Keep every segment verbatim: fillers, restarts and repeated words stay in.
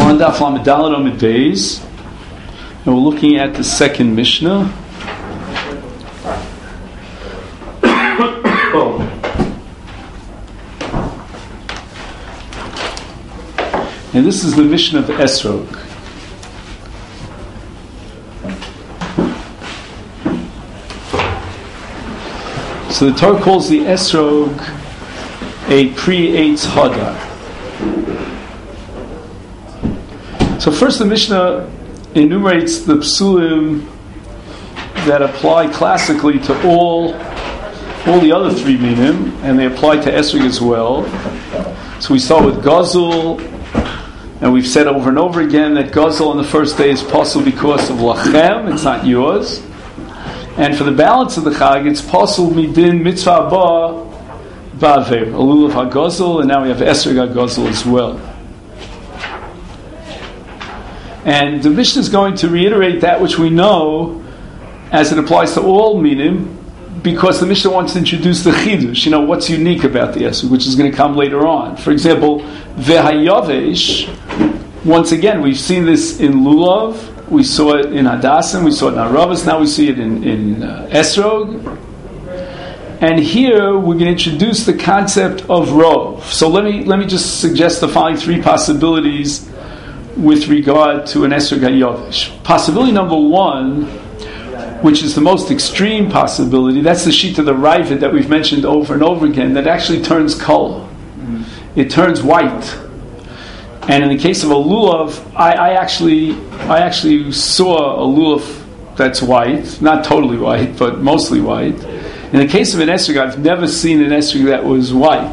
on Daf Lamed Daled Amud Beis, and we're looking at the second Mishnah. And this is the Mishnah of Esrog. So the Torah calls the Esrog a pre-Eitz Hadar. So first the Mishnah enumerates the psulim that apply classically to all all the other three minim, and they apply to Esrog as well. So we start with Gazul, and we've said over and over again that Gazul on the first day is possible because of Lachem, it's not yours. And for the balance of the Chag, it's possible midin mitzvah ba ba'aver, a lulav ha-Gazul, and now we have Esrog ha-Gazul as well. And the Mishnah is going to reiterate that which we know as it applies to all minim, because the Mishnah wants to introduce the chidush, you know, what's unique about the Esrog, which is going to come later on. For example, vehayavesh, once again, we've seen this in Lulav, we saw it in Hadassim, we saw it in Aravas, now we see it in, in uh, Esrog. And here we're going to introduce the concept of Rov. So let me let me just suggest the following three possibilities with regard to an Esrog HaYavesh. Possibility number one, which is the most extreme possibility, that's the sheet of the Ravid that we've mentioned over and over again, that actually turns color. Mm-hmm. It turns white. And in the case of a lulav, I, I actually I actually saw a lulav that's white, not totally white, but mostly white. In the case of an esrog, I've never seen an esrog that was white.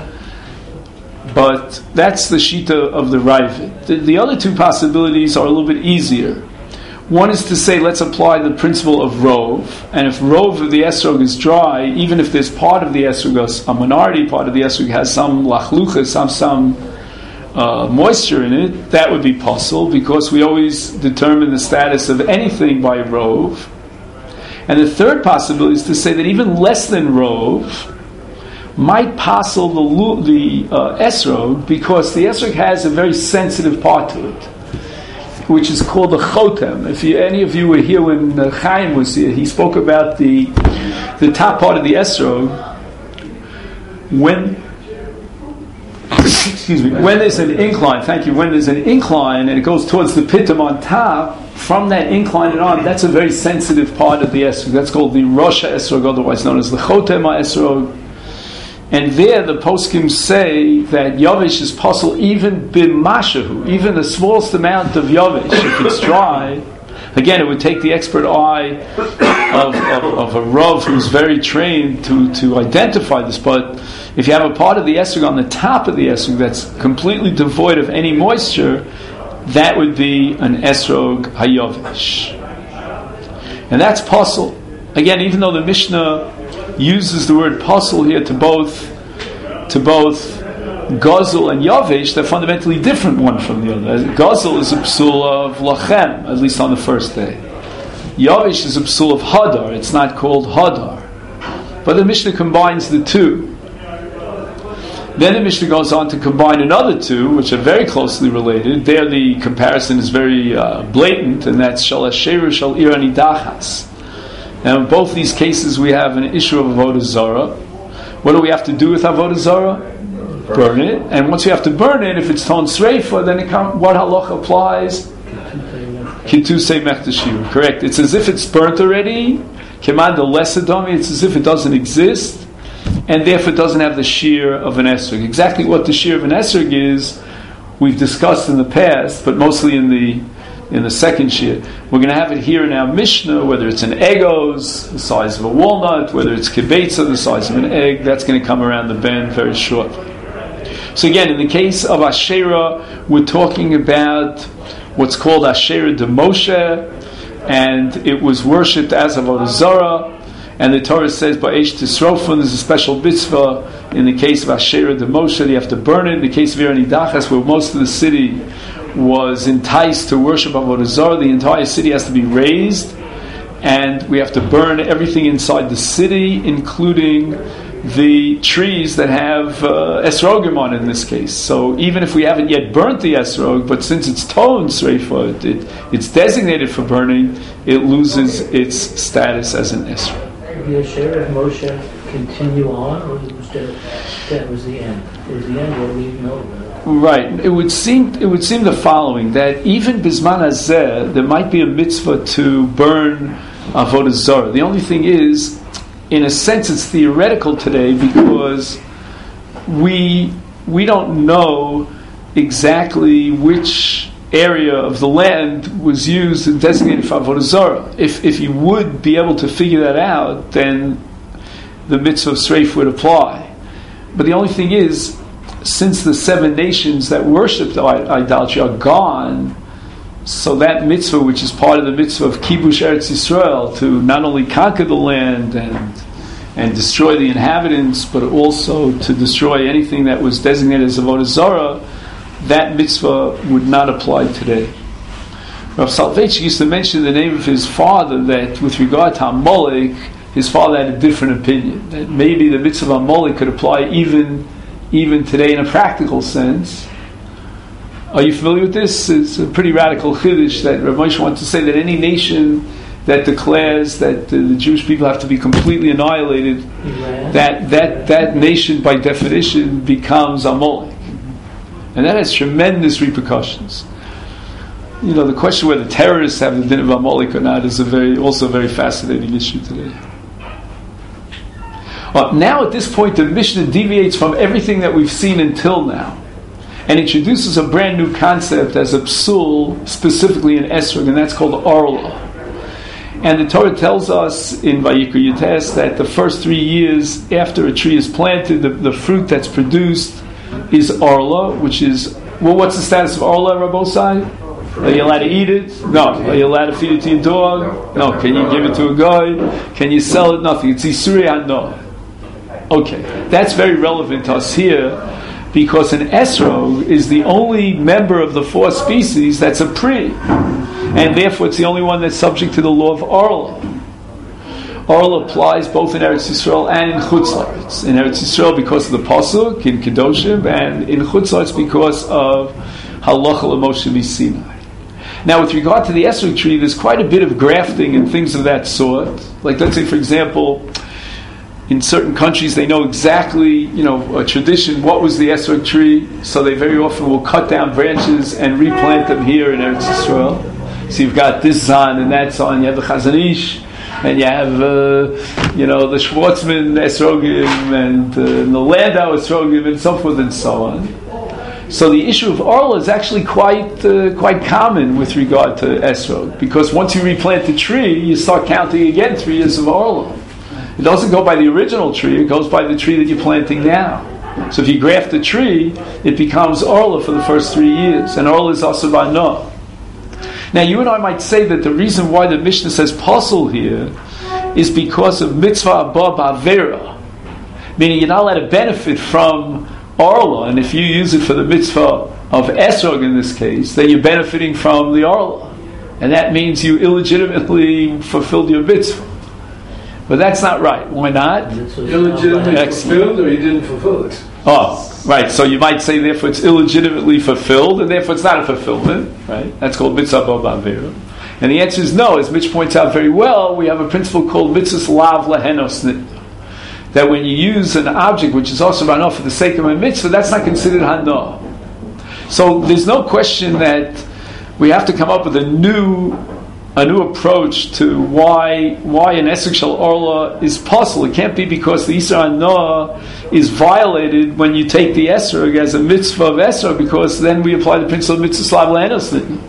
But that's the shita of the Ravid. The, the other two possibilities are a little bit easier. One is to say, let's apply the principle of rov, and if rov of the esrog is dry, even if there's part of the esrog, a minority part of the esrog has some lachlucha, some some uh, moisture in it, that would be possible, because we always determine the status of anything by rov. And the third possibility is to say that even less than rov might passel the the uh, esrog, because the esrog has a very sensitive part to it, which is called the chotem. If you, any of you were here when uh, Chaim was here, he spoke about the the top part of the esrog. When excuse me, when there's an incline, thank you. When there's an incline and it goes towards the pitum on top, from that incline and on, that's a very sensitive part of the esrog. That's called the Rosh esrog, otherwise known as the chotem esrog. And there the poskim say that yavish is possible even b'mashahu, even the smallest amount of yavish, if it's dry. Again, it would take the expert eye of, of, of a Rav who's very trained to, to identify this, but if you have a part of the esrog on the top of the esrog that's completely devoid of any moisture, that would be an esrog hayavish. And that's possible. Again, even though the Mishnah uses the word pasul here to both to both Gazul and Yavish, they're fundamentally different one from the other. Gazul is a psul of Lachem, at least on the first day. Yavish is a psul of Hadar, it's not called Hadar. But the Mishnah combines the two. Then the Mishnah goes on to combine another two, which are very closely related. There the comparison is very uh, blatant, and that's Shal Asheru Shal Irani Dachas. Now, in both these cases, we have an issue of Avodah Zarah. What do we have to do with Avodah Zarah? Burn, burn it. And once we have to burn it, if it's Ton Sreifa, then it come, what halacha applies? Kitusei Mechdashir. Correct. It's as if it's burnt already. Kemanda Lesadami. It's as if it doesn't exist, and therefore it doesn't have the shear of an esrog. Exactly what the shear of an esrog is, we've discussed in the past, but mostly in the in the second shir. We're going to have it here in our Mishnah, whether it's an egos, the size of a walnut, whether it's kibetza, the size of an egg, that's going to come around the bend very shortly. So again, in the case of Asherah, we're talking about what's called Asherah de Moshe, and it was worshipped as Avodah Zarah, and the Torah says, Ba'esh Tisrofun, there's a special mitzvah in the case of Asherah de Moshe, you have to burn it. In the case of Irani Dachas, where most of the city was enticed to worship Avodah Zarah, the entire city has to be raised, and we have to burn everything inside the city, including the trees that have uh, esrogim on it in this case. So even if we haven't yet burnt the esrog, but since it's ton sreifa, it, it's designated for burning, it loses its status as an esrog. Did Yosher and Moshe continue on, or was that, that was the end? It was the end. What do we know about it? Right. It would seem it would seem the following, that even bisman hazeh there might be a mitzvah to burn avodah zarah. The only thing is, in a sense, it's theoretical today because we we don't know exactly which area of the land was used and designated for avodah zarah. If if you would be able to figure that out, then the mitzvah of sreif would apply. But the only thing is, since the seven nations that worshipped idolatry are gone, so that mitzvah, which is part of the mitzvah of Kibush Eretz Yisrael, to not only conquer the land and and destroy the inhabitants, but also to destroy anything that was designated as avodah zarah, that mitzvah would not apply today. Rav Soloveitchik used to mention the name of his father, that with regard to Amalek, his father had a different opinion, that maybe the mitzvah of Amalek could apply even even today in a practical sense. Are you familiar with this? It's a pretty radical chiddush that Rav Moshe wants to say that any nation that declares that uh, the Jewish people have to be completely annihilated, yeah. that that that nation by definition becomes Amalek. And that has tremendous repercussions. You know, the question whether terrorists have the din of Amalek or not is a very also a very fascinating issue today. Well, now at this point the Mishnah deviates from everything that we've seen until now and introduces a brand new concept as a psul, specifically in esrog, and that's called orla. And the Torah tells us in Vayikra Yutes that the first three years after a tree is planted, the, the fruit that's produced is orla, which is, well, what's the status of orla, Rabbosai? Are you allowed to eat it? No. Are you allowed to feed it to your dog? No. Can you give it to a guy? Can you sell it? Nothing. It's Isurei Hano. Okay, that's very relevant to us here, because an esrog is the only member of the four species that's a pri, and therefore it's the only one that's subject to the law of orla. Orla applies both in Eretz Yisrael and in Chutz La'aretz. In Eretz Yisrael because of the pasuk in Kedoshim, and in Chutz La'aretz because of halacha l'Moshe Sinai. Now, with regard to the esrog tree, there's quite a bit of grafting and things of that sort. Like, let's say, for example, in certain countries, they know exactly, you know, a tradition, what was the esrog tree, so they very often will cut down branches and replant them here in Eretz Yisrael. So you've got this zon and that zon, you have the Chazon Ish, and you have, uh, you know, the Schwartzman esrogim, and uh, the Landau esrogim, and so forth and so on. So the issue of orla is actually quite uh, quite common with regard to esrog, because once you replant the tree, you start counting again three years of orla. It doesn't go by the original tree, it goes by the tree that you're planting now. So if you graft the tree, it becomes orla for the first three years, and orla is asur b'hana. Now you and I might say that the reason why the Mishnah says pasul here is because of mitzvah abba ba'avera, meaning you're not allowed to benefit from orla, and if you use it for the mitzvah of esrog in this case, then you're benefiting from the orla, and that means you illegitimately fulfilled your mitzvah. But that's not right. Why not? Illegitimately fulfilled, or you didn't fulfill it? Oh, right. So you might say, therefore, it's illegitimately fulfilled, and therefore it's not a fulfillment, right? That's called mitzvah ba'avera. And the answer is no. As Mitch points out very well, we have a principle called mitzvah lav lehenos nit. That when you use an object which is also run off for the sake of a mitzvah, that's not considered hana. So there's no question that we have to come up with a new a new approach to why why an esrog shel orla is possible. It can't be because the Isra hana is violated when you take the esrog as a mitzvah of esrog, because then we apply the principle of mitzvah slav lehenos nit.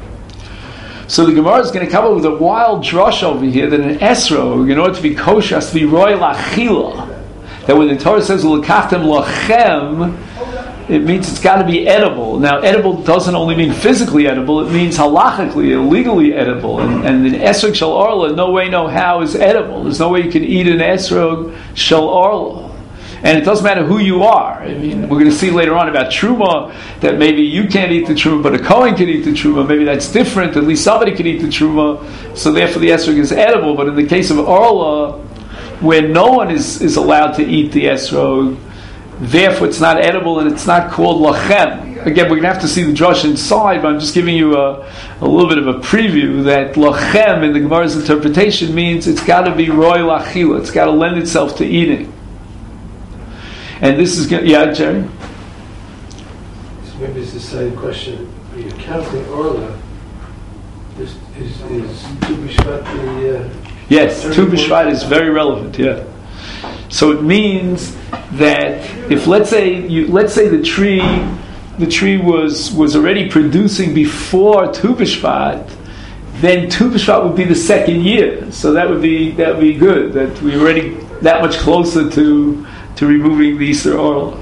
So the Gemara is going to come up with a wild drush over here that an esrog, in order to be kosher, has to be roy lachila. That when the Torah says l'kachtem lachem, it means it's got to be edible. Now, edible doesn't only mean physically edible; it means halachically, illegally edible. And, and an esrog shel orla, no way, no how, is edible. There's no way you can eat an esrog shel orla. And it doesn't matter who you are. I mean, we're going to see later on about Truma, that maybe you can't eat the Truma, but a Kohen can eat the Truma. Maybe that's different. At least somebody can eat the Truma. So therefore the esrog is edible. But in the case of Orla, where no one is, is allowed to eat the esrog, therefore it's not edible and it's not called lachem. Again, we're going to have to see the drush inside, but I'm just giving you a, a little bit of a preview that lachem in the Gemara's interpretation means it's got to be roy lachila. It's got to lend itself to eating. And this is, yeah, Jerry? So maybe it's the same question. Are you counting Orla? Is, is, is Tu B'Shvat the... Uh, yes, Tu B'Shvat is very relevant, yeah. So it means that if, let's say, you, let's say the tree, the tree was, was already producing before Tu B'Shvat, then Tu B'Shvat would be the second year. So that would be, that would be good, that we're already that much closer to... to removing the Yisur Orla.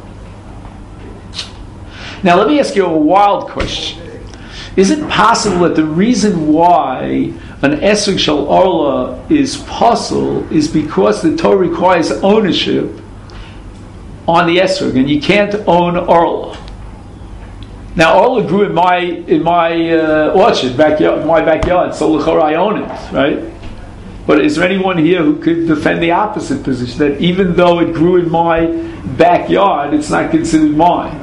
Now let me ask you a wild question. Is it possible that the reason why an Esrog Shel Orla is possible is because the Torah requires ownership on the Esrog, and you can't own Orla? Now Orla grew in my in my uh, orchard, backyard, in my backyard, so l'chora I own it, right? But is there anyone here who could defend the opposite position, that even though it grew in my backyard, it's not considered mine?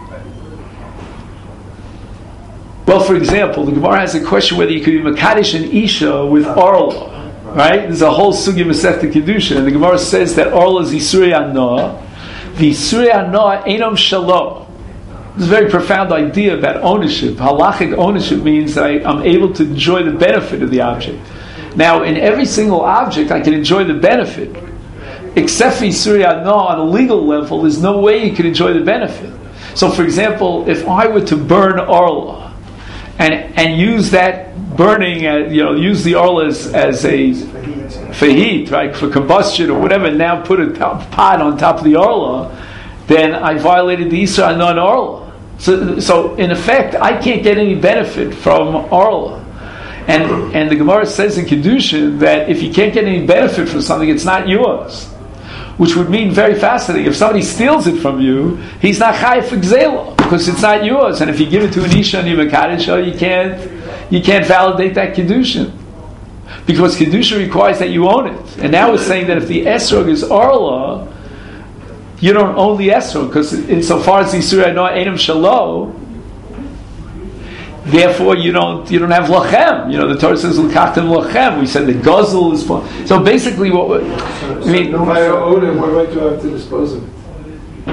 Well, for example, the Gemara has a question whether you could be Makadosh and Isha with Orla, right? There's a whole sugya Masechta Kedushin, and the Gemara says that Orla is Isurei Hanoah. The Isurei Hanoah Einom Shalo. This is a very profound idea about ownership. Halachic ownership means that I, I'm able to enjoy the benefit of the object. Now, in every single object, I can enjoy the benefit. Except for Yisuri Hanoah, on a legal level, there's no way you can enjoy the benefit. So, for example, if I were to burn Orla, and and use that burning, uh, you know, use the Orla as, as a, for heat, right, for combustion or whatever, and now put a top, pot on top of the Orla, then I violated the Yisur Hanoah on Orla. So, so, in effect, I can't get any benefit from Orla. And and the Gemara says in Kedushin that if you can't get any benefit from something, it's not yours. Which would mean, very fascinating, if somebody steals it from you, he's not chayav for gzela, because it's not yours. And if you give it to an Isha and you're Makadosh, you can't, you can't validate that Kedushin. Because Kedushin requires that you own it. And now it's saying that if the Esrog is Orla, you don't own the Esrog, because insofar as the Yisur Hanoah Einom Shalo, therefore, you don't you don't have lachem. You know, the Torah says l'kachtem lachem. We said the guzzle is so basically what we, I mean. So, if I own it, what right do I have to dispose of it?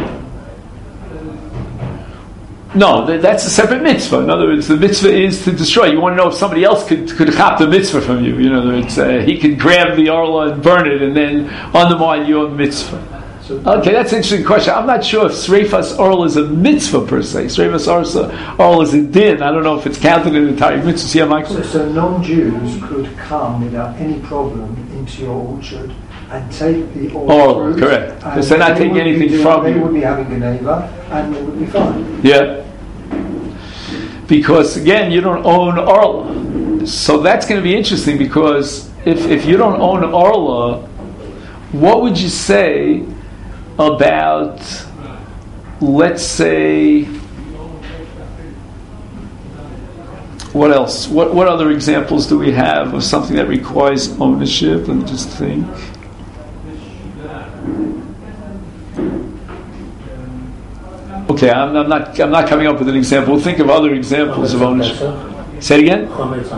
No, that's a separate mitzvah. In other words, the mitzvah is to destroy. You want to know if somebody else could could chop the mitzvah from you. You know, it's uh, he could grab the Orla and burn it, and then undermine your mitzvah. Okay, that's an interesting question. I'm not sure if Sreifas Orla is a mitzvah per se. Sreifas Orla is a din. I don't know if it's counted in the entire mitzvah. Yeah, Michael? So, so non-Jews could come without any problem into your orchard and take the Orla fruit. Correct. Because they're not taking anything doing, from they you. They would be having Geneva and it would be fine. Yeah. Because, again, you don't own Orla. So that's going to be interesting, because if, if you don't own Orla, what would you say about, let's say, what else? What what other examples do we have of something that requires ownership? Let me just think. Okay, I'm, I'm not I'm not coming up with an example. We'll think of other examples of ownership. Say it again.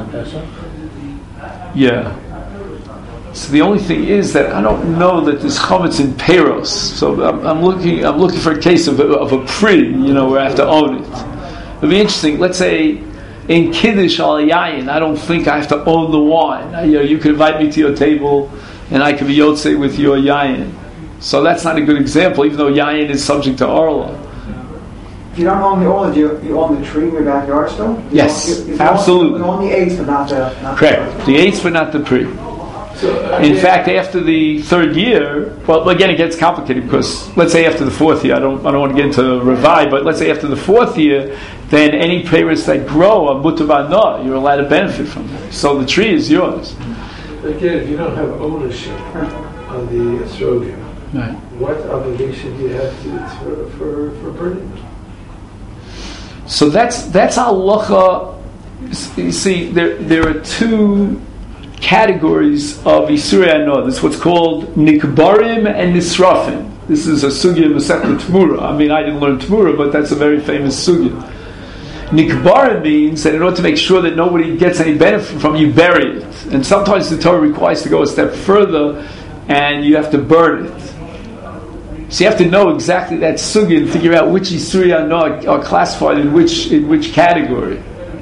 Yeah. So the only thing is that I don't know that there's chametz in peiros. So I'm, I'm looking. I'm looking for a case of a, of a pri, you know, where I have to own it. It'd be interesting. Let's say in kiddush al yayin, I don't think I have to own the wine. I, you know, you could invite me to your table, and I could be yotzei with your yayin. So that's not a good example, even though yayin is subject to orla. You don't own the orla. You, you own the tree in your backyard still. You Yes, own, you, you absolutely. Own, you own the eights, but not the. Not Correct. The, the eights, but not the pri. So, uh, in fact, after the third year, well, again, it gets complicated, because let's say after the fourth year, I don't, I don't want to get into revive, but let's say after the fourth year, then any peiros that grow are mutar b'hanoah, you're allowed to benefit from them. So the tree is yours. Again, if you don't have ownership on the estrogen, Right. What obligation do you have to, for, for, for burning them? So that's that's halacha. You see, there there are two categories of Isurei Hanoah. This is what's called Nikbarim and Nisrafim. This is a sugya Masechet Tmura. I mean, I didn't learn Tmura, but that's a very famous sugya. Nikbarim means that in order to make sure that nobody gets any benefit from you, bury it. And sometimes the Torah requires to go a step further, and you have to burn it. So you have to know exactly that sugya and figure out which Isurei Hanoah are classified in which in which category.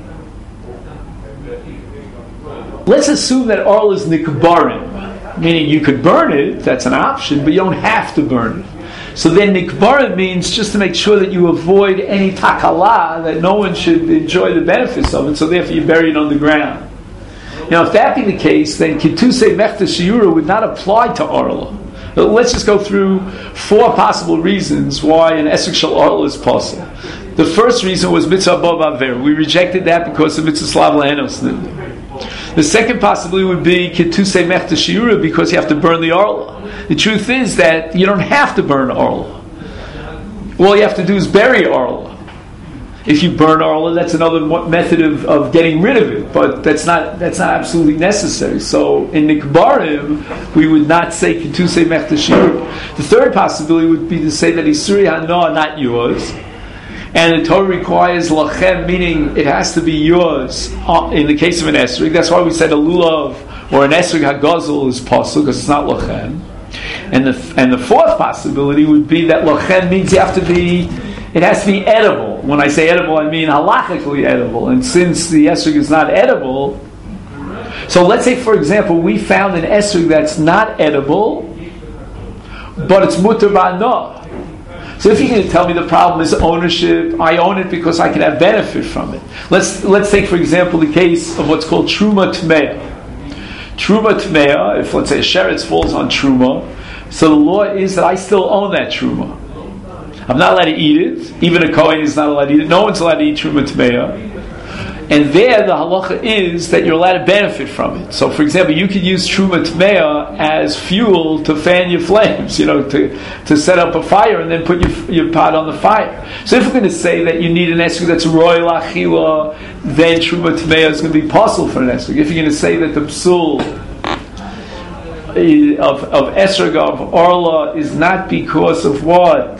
Let's assume that Arl is Nikbarim, meaning you could burn it, that's an option, but you don't have to burn it. So then Nikbarim means just to make sure that you avoid any takala, that no one should enjoy the benefits of it, so therefore you bury it on the ground. Now if that be the case, then Kitusei Mechta Shiura would not apply to Arla. Let's just go through four possible reasons why an Esek Shel Arla is possible. The first reason was Mitzvah Bo B'Aver. We rejected that because of Mitzvah Slav Lehenos. The second possibility would be Kitusei Mechta Shiura, because you have to burn the Arla. The truth is that you don't have to burn Arla. All you have to do is bury Arla. If you burn Arla, that's another method of, of getting rid of it, but that's not that's not absolutely necessary. So in Nikbarim, we would not say Kitusei Mechta Shiura. The third possibility would be to say that Isurei Hanoah not yours, and the Torah requires lachem, meaning it has to be yours in the case of an esrog. That's why we said a lulav or an esrog hagazel is possible, because it's not lachem. And the and the fourth possibility would be that lachem means you have to be, it has to be edible. When I say edible, I mean halachically edible. And since the esrog is not edible, so let's say, for example, we found an esrog that's not edible, but it's mutar ba'anoah. So if you're going to tell me the problem is ownership, I own it because I can have benefit from it. Let's let's take, for example, the case of what's called Truma Tmeah. Truma Tmeah, if let's say a sheretz falls on Truma, so the law is that I still own that Truma. I'm not allowed to eat it. Even a Kohen is not allowed to eat it. No one's allowed to eat Truma Tmeah. And there the halacha is that you're allowed to benefit from it. So for example, you could use Truma Tmeah as fuel to fan your flames, you know, to, to set up a fire and then put your, your pot on the fire. So if we're going to say that you need an esrog that's royal achila, then Truma Tmeah is going to be possible for an esrog. If you're going to say that the psul of, of esrog of Arla is not because of what?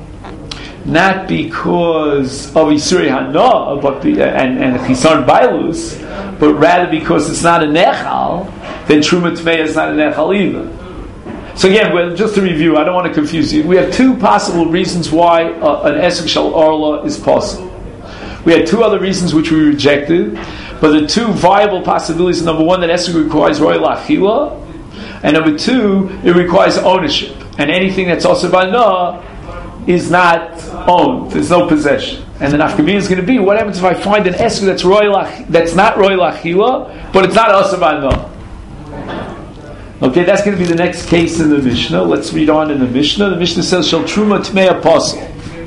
Not because of Isurei Hanoah, but the, and and Chisarn Bailus, but rather because it's not a nechal, then Truma Tmeah is not a nechal either. So again, well, just to review, I don't want to confuse you. We have two possible reasons why uh, an Esek Shel Arla is possible. We had two other reasons which we rejected, but the two viable possibilities are, number one, that Esek requires royal achila, and number two, it requires ownership, and anything that's also ba'anoah is not owned. There's no possession. And the nafkamina is going to be, what happens if I find an esrog that's royal, that's not royal achila, but it's not also ba'anoah? Okay, that's going to be the next case in the Mishnah. Let's read on in the Mishnah. The Mishnah says, "Shall Truma Tmei Apostle."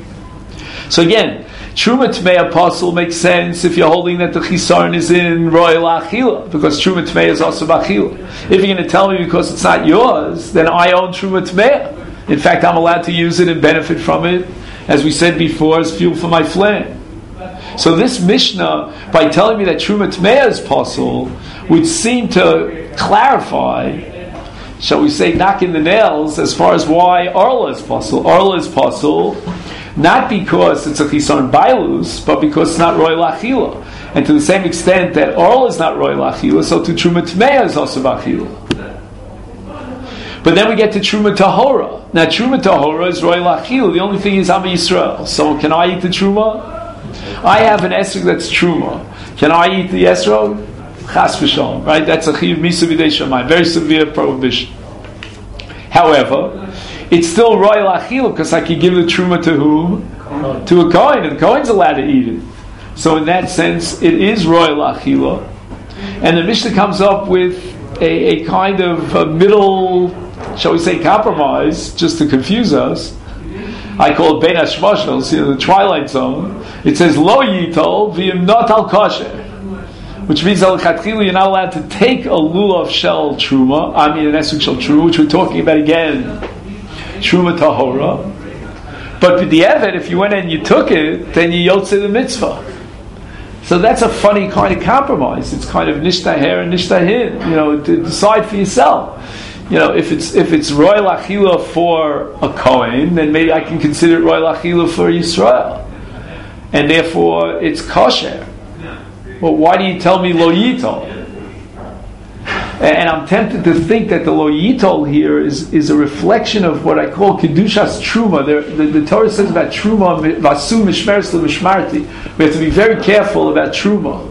So again, Truma Tmei Apostle makes sense if you're holding that the Chisarn is in royal achila, because Truma Tmei is also b'achila. If you're going to tell me because it's not yours, then I own Truma Tmei. In fact, I'm allowed to use it and benefit from it, as we said before, as fuel for my flame. So this Mishnah, by telling me that Truma Tmeah is possible, would seem to clarify, shall we say, knock in the nails as far as why Arla is possible. Arla is possible not because it's a Chisarn Bailus, but because it's not royal achila. And to the same extent that Arla is not royal achila, so to Truma Tmeah is also b'achila. But then we get to Truma Tahora. Now Truma Tahora is royal achila. The only thing is I'm a Yisrael. So can I eat the Truma? I have an esrog that's Truma. Can I eat the esrog? Chas v'shalom. Right? That's a chiyuv misa b'dei shamayim. Very severe prohibition. However, it's still royal achila because I can give the Truma to whom? To a Kohen. And the Kohen's allowed to eat it. So in that sense, it is royal achila. And the Mishnah comes up with a, a kind of a middle, shall we say, compromise, just to confuse us. I call it Ben Hashmashals, you know, the twilight zone. It says, Lo yitol v'im not al kosher. Which means, al chatchila, you're not allowed to take a lulav shel truma, I mean an esrog shel truma, which we're talking about again truma tahora. But with the evet, if you went and you took it, then you yotze the mitzvah. So that's a funny kind of compromise. It's kind of nishtaher and nishtahin. You know, to decide for yourself. You know, if it's if it's royal achila for a Kohen, then maybe I can consider it royal achila for Yisrael, and therefore it's kosher. Well, why do you tell me lo yitol? And I'm tempted to think that the lo yitol here is, is a reflection of what I call kedushas truma. There, the, the Torah says about truma, vasu mishmeres l'mishmarti. We have to be very careful about truma.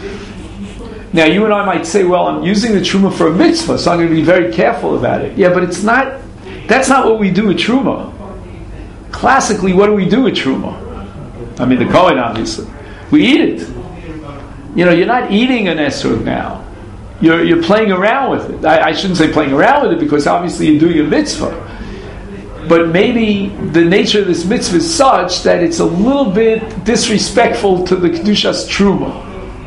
Now, you and I might say, well, I'm using the truma for a mitzvah, so I'm going to be very careful about it. Yeah, but it's not, that's not what we do with truma. Classically, what do we do with truma? I mean, the Kohen, obviously. We eat it. You know, you're not eating an esrog now. You're, you're playing around with it. I, I shouldn't say playing around with it, because obviously you're doing a mitzvah. But maybe the nature of this mitzvah is such that it's a little bit disrespectful to the kedushas truma.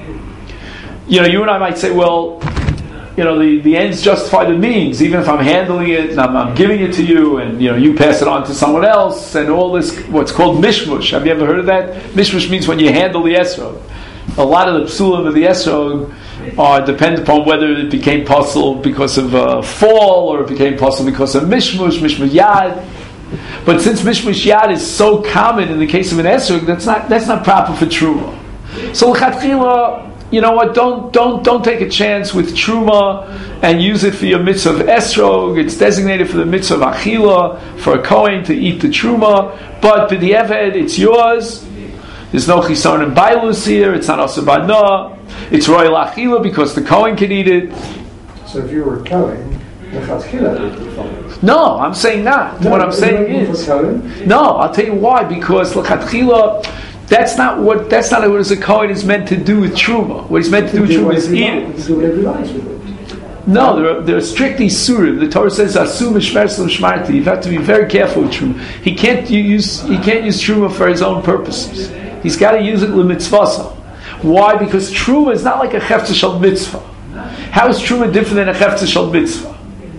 You know, you and I might say, well, you know, the, the ends justify the means. Even if I'm handling it and I'm, I'm giving it to you, and you know, you pass it on to someone else, and all this, what's called mishmush. Have you ever heard of that? Mishmush means when you handle the esrog. A lot of the psulim of the esrog are dependent upon whether it became possible because of a fall, or it became possible because of mishmush, mishmush yad. But since mishmush yad is so common in the case of an esrog, that's not that's not proper for truma. So l'chatchila, you know what? Don't don't don't take a chance with truma and use it for your mitzvah of esrog. It's designated for the mitzvah of achila, for a kohen to eat the truma. But for the eved, it's yours. There's no chisaron and bailus here. It's not also bana. It's royal achila because the kohen can eat it. So if you were a kohen, lechatchila would be fine. No, I'm saying not. No, what I'm saying is no. I'll tell you why. Because lechatchila. That's not what. That's not what a kohen is meant to do with truma. What he's meant to do with truma is eat it. Do whatever he likes with it. No, there are, there are strictly surim. The Torah says asu mishmeres l'shmarti. You have to be very careful with truma. He can't use. He can't use truma for his own purposes. He's got to use it l'mitzvasa. Why? Because truma is not like a chefza shel mitzvah. How is truma different than a chefza shel mitzvah?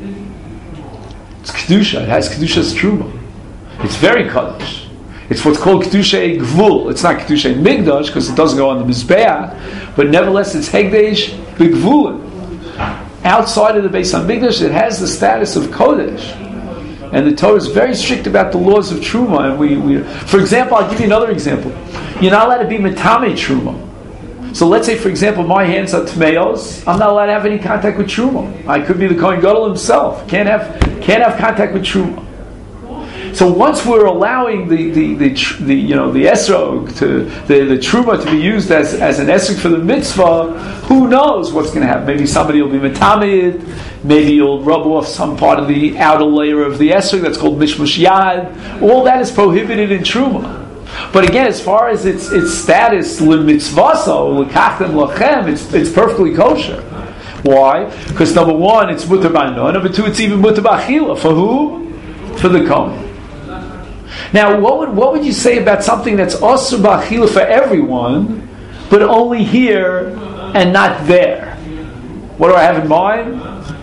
It's kedusha. It has kedusha's truma. It's very kaddish. It's what's called kedusha gvul. It's not kedusha migdash because it doesn't go on the mizbeach, but nevertheless it's hegdesh b'gvulin. Outside of the Beis Hamikdash, it has the status of kodesh, and the Torah is very strict about the laws of truma. And we, we, for example, I'll give you another example. You're not allowed to be metame truma. So let's say, for example, my hands are tmeos. I'm not allowed to have any contact with truma. I could be the Kohen Gadol himself. Can't have can't have contact with truma. So once we're allowing the the, the, the you know the esrog to the, the truma to be used as, as an esrog for the mitzvah, who knows what's going to happen? Maybe somebody will be metamid, maybe you'll rub off some part of the outer layer of the esrog that's called mishmush yad. All that is prohibited in truma. But again, as far as its its status l'mitzvaso l'kachem lachem, it's it's perfectly kosher. Why? Because number one, it's mutar b'ano. Number two, it's even mutar b'achila. For who? For the kohen. Now, what would what would you say about something that's asur b'achila for everyone, but only here and not there? What do I have in mind?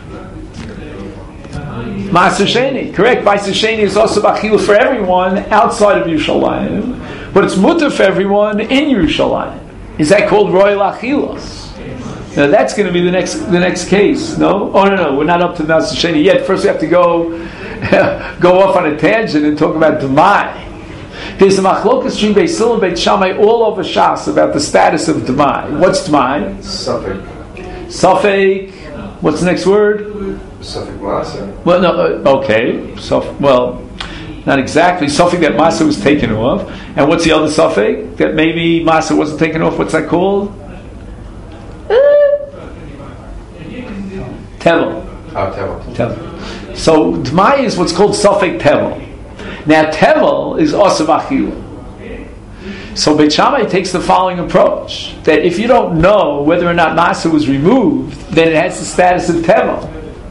Ma'aser Sheni, correct? Ma'aser Sheni is asur b'achila for everyone outside of Yerushalayim, but it's mutar for everyone in Yerushalayim. Is that called royal achilas? Now that's going to be the next the next case. No, oh no no, we're not up to Ma'aser Sheni yet. First, we have to go. go off on a tangent and talk about Demai. There's a machlokas between Beis Hillel and Beit Shammai all over Shas about the status of Demai. What's Demai? Safek. Safek. What's the next word? Safek Masa. Well, no, uh, okay. So, well, not exactly. Safek that Masa was taken off. And what's the other Safek? That maybe Masa wasn't taken off. What's that called? Uh, Tevel. Oh, Tevel. Tevel. So D'mai is what's called Safek Tevel. Now Tevel is asur b'achila. So Beit Shammai takes the following approach: that if you don't know whether or not Masa was removed, then it has the status of Tevel.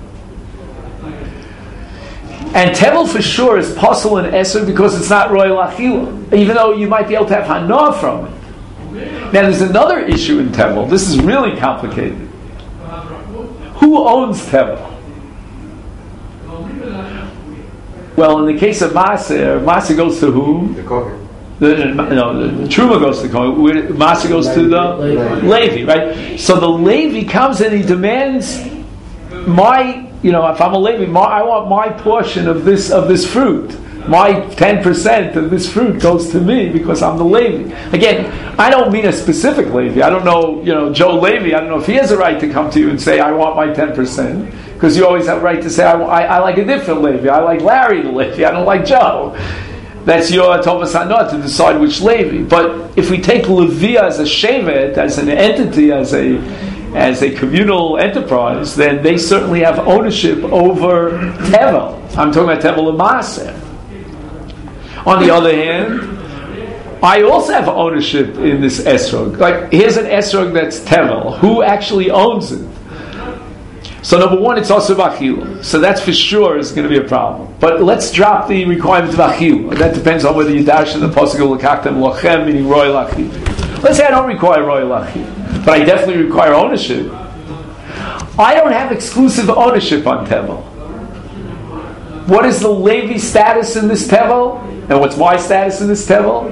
And Tevel for sure is pasul and esrog because it's not royal achila, even though you might be able to have hana from it. Now there's another issue in Tevel. This is really complicated. Who owns Tevel? Well, in the case of Maser, Maser goes to whom? The Kohen. The, no, the, the Truma goes to the Kohen. Maser goes to the Levi. Levi, right? So the Levi comes and he demands my, you know, if I'm a Levi, my, I want my portion of this of this fruit. My ten percent of this fruit goes to me because I'm the Levi. Again, I don't mean a specific Levi. I don't know, you know, Joe Levi. I don't know if he has a right to come to you and say, I want my ten percent. Because you always have a right to say, I, I, I like a different Levi. I like Larry the Levi. I don't like Joe. That's your Tovas Hanot to decide which Levi. But if we take Levi as a shevet, as an entity, as a as a communal enterprise, then they certainly have ownership over Tevel. I'm talking about Tevel and Maser. On the other hand, I also have ownership in this esrog. Like, here's an esrog that's Tevel. Who actually owns it? So number one, it's also Achila. So that's for sure is going to be a problem. But let's drop the requirement of Achila. That depends on whether you dash in the pasuk of L'kachtem Lochem, meaning Royal Achila. Let's say I don't require Royal Achila, but I definitely require ownership. I don't have exclusive ownership on Tevel. What is the Levi status in this Tevel? And what's my status in this Tevel?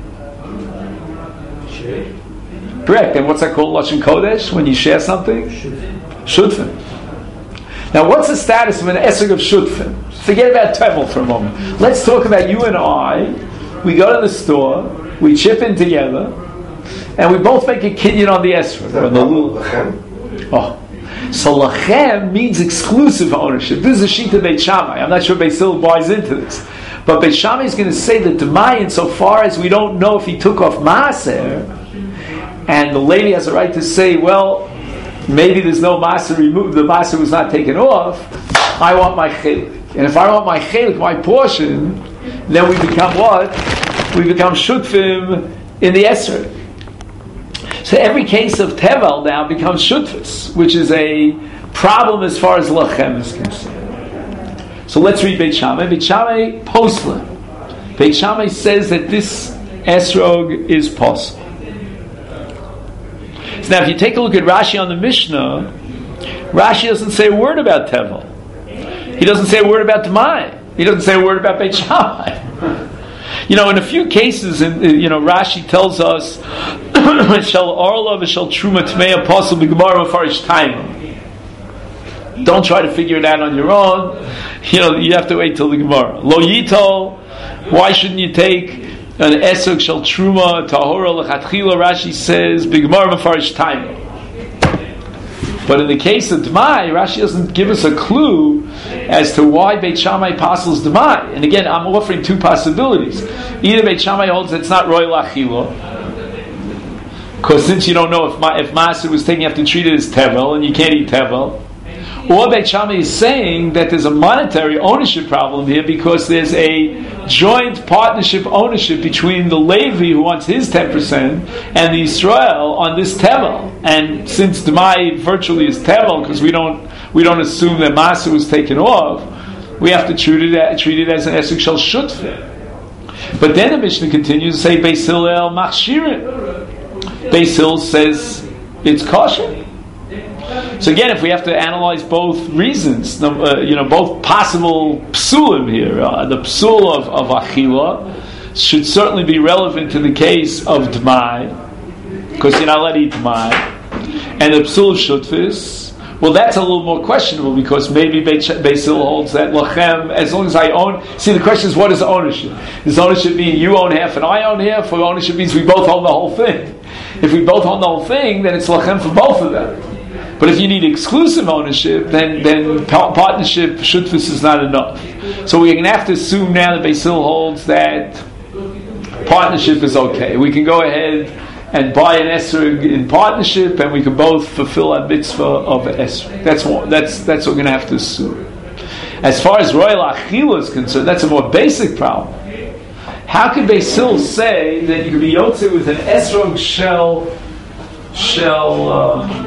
Share. Correct. And what's that called, Lashon Kodesh, when you share something? Shutfim. Now, what's the status of an esrog of Shutfim? Forget about Tevel for a moment. Let's talk about you and I. We go to the store, we chip in together, and we both make a kinyan on the esrog. Or the lul. Oh. So lachem means exclusive ownership. This is a shita Beit Shammai. I'm not sure Beit Hillel buys into this. But Beit Shammai is going to say that Demai, insofar as we don't know if he took off Maaser, and the lady has a right to say, well, maybe there's no Maaser removed, the Maaser was not taken off, I want my chelik. And if I want my chelik, my portion, then we become what? We become shutfim in the esrog. So every case of Tevel now becomes shutfis, which is a problem as far as lachem is concerned. So let's read Beit Shammai. Beit Shammai posla. Beit Shammai says that this esrog is possible. So now if you take a look at Rashi on the Mishnah, Rashi doesn't say a word about Tevel. He doesn't say a word about Demai. He doesn't say a word about Beit Shammai. You know, in a few cases, in, you know, Rashi tells us, "Shall Orla v'shal Truma Tmeya Apostle b'Gemara Mefarish Taima." Don't try to figure it out on your own. You know, you have to wait till the Gemara. Lo Yitol, why shouldn't you take an Esok Shal Truma Tahora Lechatchila? Rashi says b'Gemara Mefarish Taima. But in the case of Demai, Rashi doesn't give us a clue as to why Beit Shammai passes Demai. And again, I'm offering two possibilities. Either Beit Shammai holds that it's not Royal Achila, because since you don't know if Ma, if Maaser was taken, you have to treat it as Tevel, and you can't eat Tevel. Or Beit Shammai is saying that there's a monetary ownership problem here because there's a joint partnership ownership between the Levi, who wants his ten percent, and the Israel on this Tevel. And since Demai virtually is Tevel, because we don't we don't assume that Maaser was taken off, we have to treat it, treat it as an Esek Shel Shutfeh. But then the Mishnah continues to say, Beis Hillel Machshirin. Beis Hillel says it's kosher. So again, if we have to analyze both reasons, uh, you know, both possible psulim here, uh, the psul of, of Achila should certainly be relevant to the case of Demai, because you're not allowed to eat Demai, and the psul of Shutfis, well, that's a little more questionable, because maybe Beis Hillel holds that Lachem, as long as I own, see, the question is, what is ownership? Does ownership mean you own half and I own half, or ownership means we both own the whole thing? If we both own the whole thing, then it's Lachem for both of them. But if you need exclusive ownership, then then partnership, shutfus, is not enough. So we're going to have to assume now that Beis Hillel holds that partnership is okay. We can go ahead and buy an esrog in partnership, and we can both fulfill our mitzvah of an esrog. That's what, that's that's what we're going to have to assume. As far as royal achila is concerned, that's a more basic problem. How can Beis Hillel say that you can be yotze with an esrog shell shell? Uh,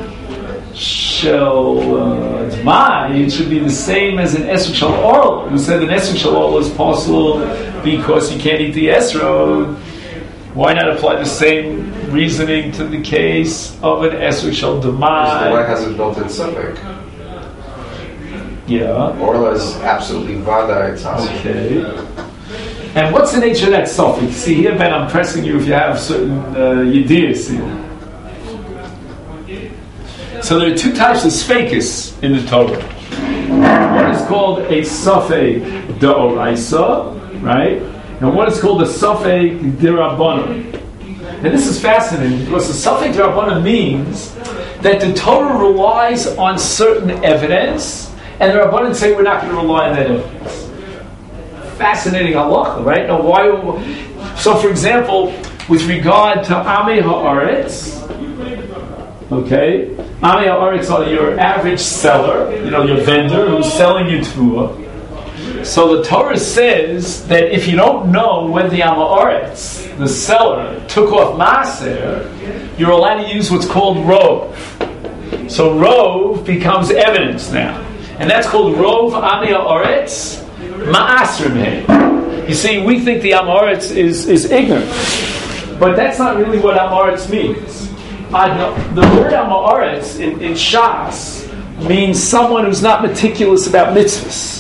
Shel Demai, it should be the same as an Esrog Shel Orla. Who said an Esrog Shel Orla is possible because you can't eat the Esrog. Why not apply the same reasoning to the case of an Esrog Shel Demai? Because the has a built-in suffix. Yeah. Orla is absolutely vada, it's asr. Okay. And what's the nature of that suffix? See here, Ben, I'm pressing you if you have certain uh, ideas here. So there are two types of sfeikis in the Torah. One is called a safek d'oraisa, right? And one is called a safek d'Rabbanan. And this is fascinating because the safek d'Rabbanan means that the Torah relies on certain evidence, and the Rabbanan say we're not going to rely on that evidence. Fascinating halacha, right? Now, why? So, for example, with regard to Amei Haaretz, okay, Amei Haaretz are your average seller, you know, your vendor who's selling you tefua. So the Torah says that if you don't know when the Amei Haaretz, the seller, took off maaser, you're allowed to use what's called rov. So rov becomes evidence now, and that's called rov Amei Haaretz ma'asrim hey. You see, we think the Amei Haaretz is is ignorant, but that's not really what Amei Haaretz means. Uh, the word Amei Haaretz in, in Shas means someone who's not meticulous about mitzvahs.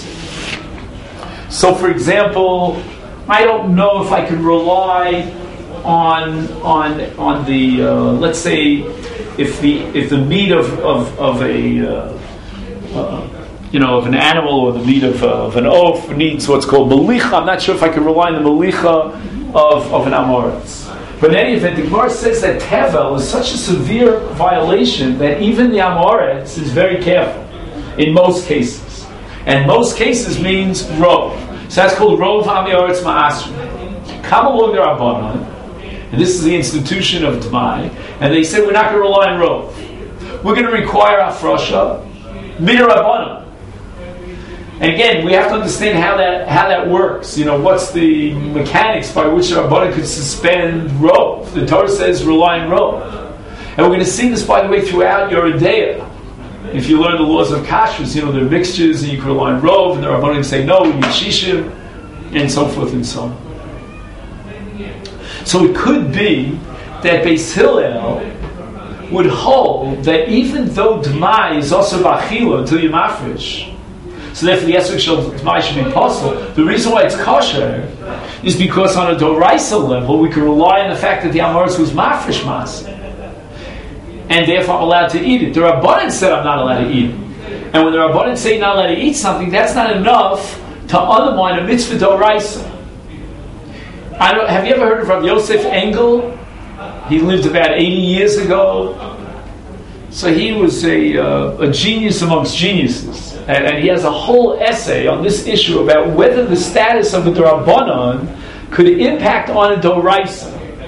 So, for example, I don't know if I could rely on on on the uh, let's say if the if the meat of of, of a uh, uh, you know of an animal or the meat of, uh, of an oaf needs what's called melicha. I'm not sure if I can rely on the melicha of, of an Amei Haaretz. But in any event, the Gemara says that tevel is such a severe violation that even the Amei Haaretz is very careful in most cases. And most cases means rov. So that's called rov Amei Haaretz ma'asrim. Come along the Rabbanan, and this is the institution of D'mai, and they say we're not going to rely on rov. We're going to require afrosha midrabanan. And again, we have to understand how that how that works. You know, what's the mechanics by which a Rabbanan could suspend rov? The Torah says rely on rov. And we're going to see this, by the way, throughout your Deya. If you learn the laws of kashrus, you know, there are mixtures, and you can rely on rov, and the Rabbanan say no, we need shishim, and so forth and so on. So it could be that Beis Hillel would hold that even though D'mai is also b'achila until you mafresh, so therefore the esrog shel D'mai should be possible. The reason why it's kosher is because on a doraisa level we can rely on the fact that the Amei Haaretz was mafresh mas, and therefore I'm allowed to eat it. The Rabbanan said I'm not allowed to eat it, and when the Rabbanan say you're not allowed to eat something, that's not enough to undermine a mitzvah doraisa. I don't, have you ever heard of Rabbi Yosef Engel? He lived about eighty years ago. So he was a, uh, a genius amongst geniuses. And, and he has a whole essay on this issue about whether the status of a D'Rabbanan could impact on a Doraisa.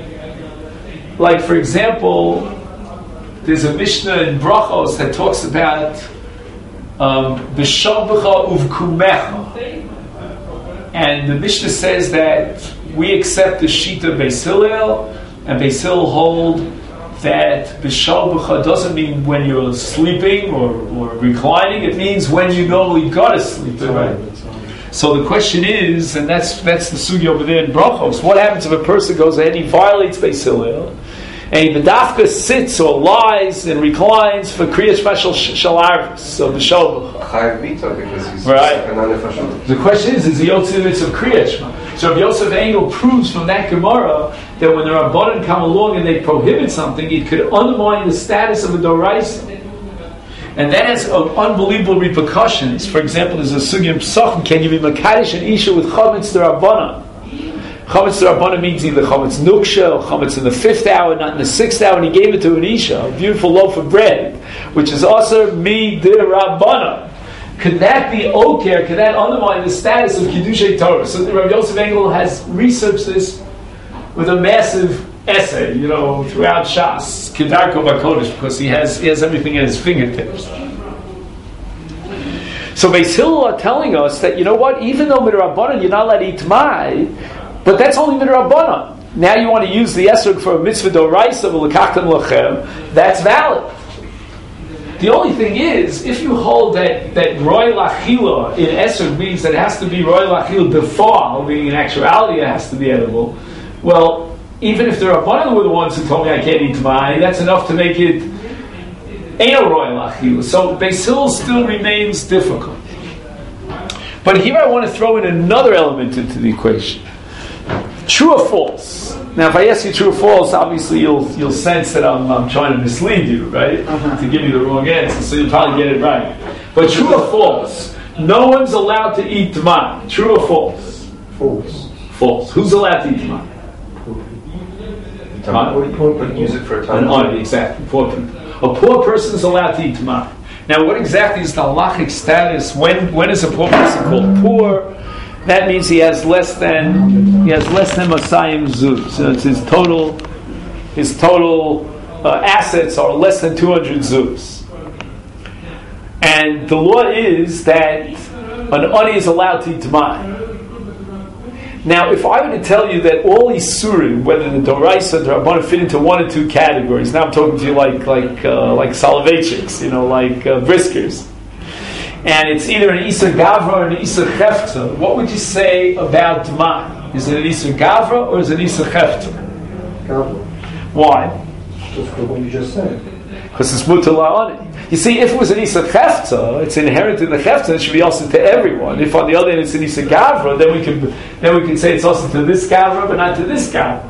Like, for example, there's a Mishnah in Brachos that talks about B'shavcha uvkumecha. And the Mishnah says that we accept the Shita Beis Hillel, and Beis Hillel hold that B'shavcha doesn't mean when you're sleeping or, or reclining, it means when you normally go to sleep. Right? So the question is, and that's that's the sugi over there in Brachos, what happens if a person goes ahead and he violates Beis Hillel, and he bedafka sits or lies and reclines for Kriyas Shel Arvis, so B'shavcha. Chayav Mita, because he's right. Right. The question is, is the Yotzei Mitzvah Kriyas? So Rabbi Yosef Engel proves from that Gemara that when the Rabbanan come along and they prohibit something, it could undermine the status of a Doraisa. And that has uh, unbelievable repercussions. For example, there's a Sugya in Pesachim, can you be Makadosh and Isha with Chametz the Rabbanan? Chametz the Rabbanan means either Chametz Nuksha or Chametz in the fifth hour, not in the sixth hour, and he gave it to an Isha, a beautiful loaf of bread, which is also Mi de Rabbanan. Could that be oker? Could that undermine the status of Kiddushay Torah? So Rabbi Yosef Engel has researched this with a massive essay, you know, throughout Shas, Kedarko Bakodesh, because he has he has everything at his fingertips. So Beis Hillel are telling us that, you know what, even though midrabanan you're not allowed to eat mai, but that's only midrabanan. Now you want to use the esrog for a mitzvah doraisa v'lekachtan lachem, that's valid. The only thing is, if you hold that, that roy lachila in esrog means that it has to be roy lachila before, meaning in actuality it has to be edible, well, even if the Rabbanan were the ones who told me I can't eat mai, that's enough to make it ain't a roy lachila. So Beis Hillel still remains difficult. But here I want to throw in another element into the equation. True or false? Now, if I ask you true or false, obviously you'll you'll sense that I'm, I'm trying to mislead you, right? Uh-huh. To give you the wrong answer, so you'll probably get it right. But true or false? No one's allowed to eat Tamar. True or false? False. False. Who's allowed to eat Tamar? Tamar. Use it for a An oni, exactly. Poor people. A poor person is allowed to eat Tamar. Now, what exactly is the halachic status? When when is a poor person called poor? That means he has less than he has less than Masayim Zuz. So it's his total his total uh, assets are less than two hundred Zuz. And the law is that an ani is allowed to eat Tamar. Now, if I were to tell you that all Isurim, whether the Doraisa or the Rabbanah, fit into one or two categories, now I'm talking to you like like uh, like Soloveitchiks, you know, like uh, Briskers, and it's either an Isur Gavra or an Isur Chefta, what would you say about Tamar? Is it an Isur Gavra or is it an Isur Chefta? Gavra. Why? Just for what you just said. Because it's mutar la'ani. You see, if it was an Isur Chefta, it's inherent in the Chefta, it should be also to everyone. If on the other hand it's an Isur Gavra, then we can then we can say it's also to this Gavra, but not to this Gavra.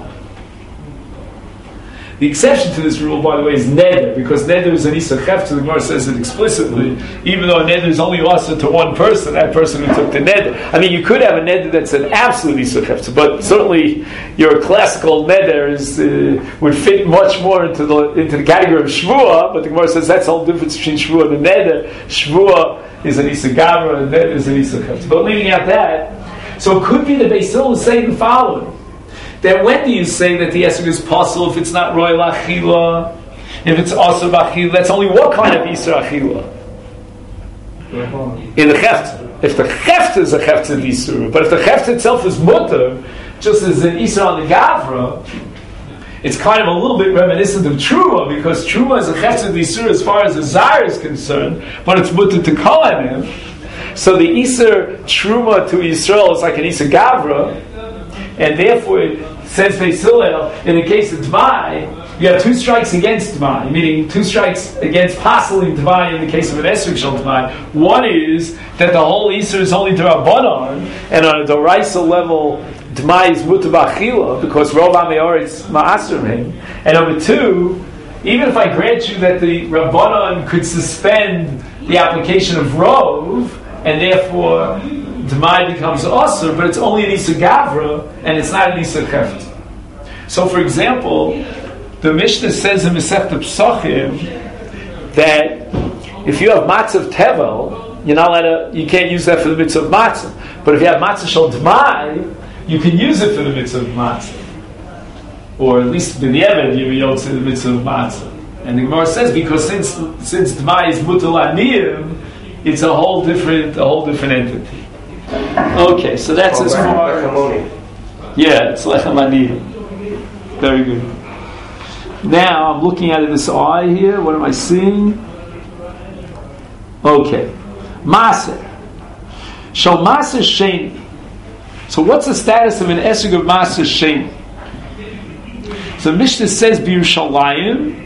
The exception to this rule, by the way, is Neder, because Neder is an Isur Chefta. The Gemara says it explicitly. Even though Neder is only also to one person, that person who took the Neder. I mean, you could have a Neder that's an absolute Isur Chefta, but certainly your classical Neder is, uh, would fit much more into the into the category of Shvuah, but the Gemara says that's the whole difference between Shvuah and the Neder. Shvuah is an Isur Gavra, and Neder is an Isur Chefta. But leaving out that, so it could be that Beis Hillel is saying the following. Then when do you say that the esrog is possible if it's not royal achila? If it's also achila, that's only what kind of isra achila? In the chefta. If the chefta is a chefta d'isra, but if the chefta itself is mutter, just as an isra on the gavra, it's kind of a little bit reminiscent of truma, because truma is a chefta d'isra as far as the zar is concerned, but it's mutter to kohanim. So the isra truma to Yisrael is like an isra gavra. And therefore, says Beis Hillel, in the case of Dvai, you have two strikes against Dvai, meaning two strikes against possibly Dvai in the case of an Esrog Shel Dvai. One is that the whole Isser is only D'Rabbanan, and on a Doraisa level, Dvai is Mutar B'Achila, because Rov HaMe'oretz Ma'aser Mehem. And number two, even if I grant you that the Rabbanan could suspend the application of Rov, and therefore D'mai becomes Asur, but it's only an Isur Gavra, and it's not an Isur Chefta. So, for example, the Mishnah says in Masechta Pesachim that if you have matzah of tevel, you're not allowed to, you can't use that for the mitzvah of matzah. But if you have matzah shel D'mai, you can use it for the mitzvah of matzah. Or at least b'diavad, you will say the mitzvah of matzah. And the Gemara says, because since since D'mai is mutar l'aniyim, it's a whole different a whole different entity. Okay, so that's oh, as far. Yeah, it's lechem aniyim. Very good. Now I'm looking at this eye here. What am I seeing? Okay, maser. Shal maser sheni. So what's the status of an esrog of maser sheni? So Mishnah says b'Yerushalayim.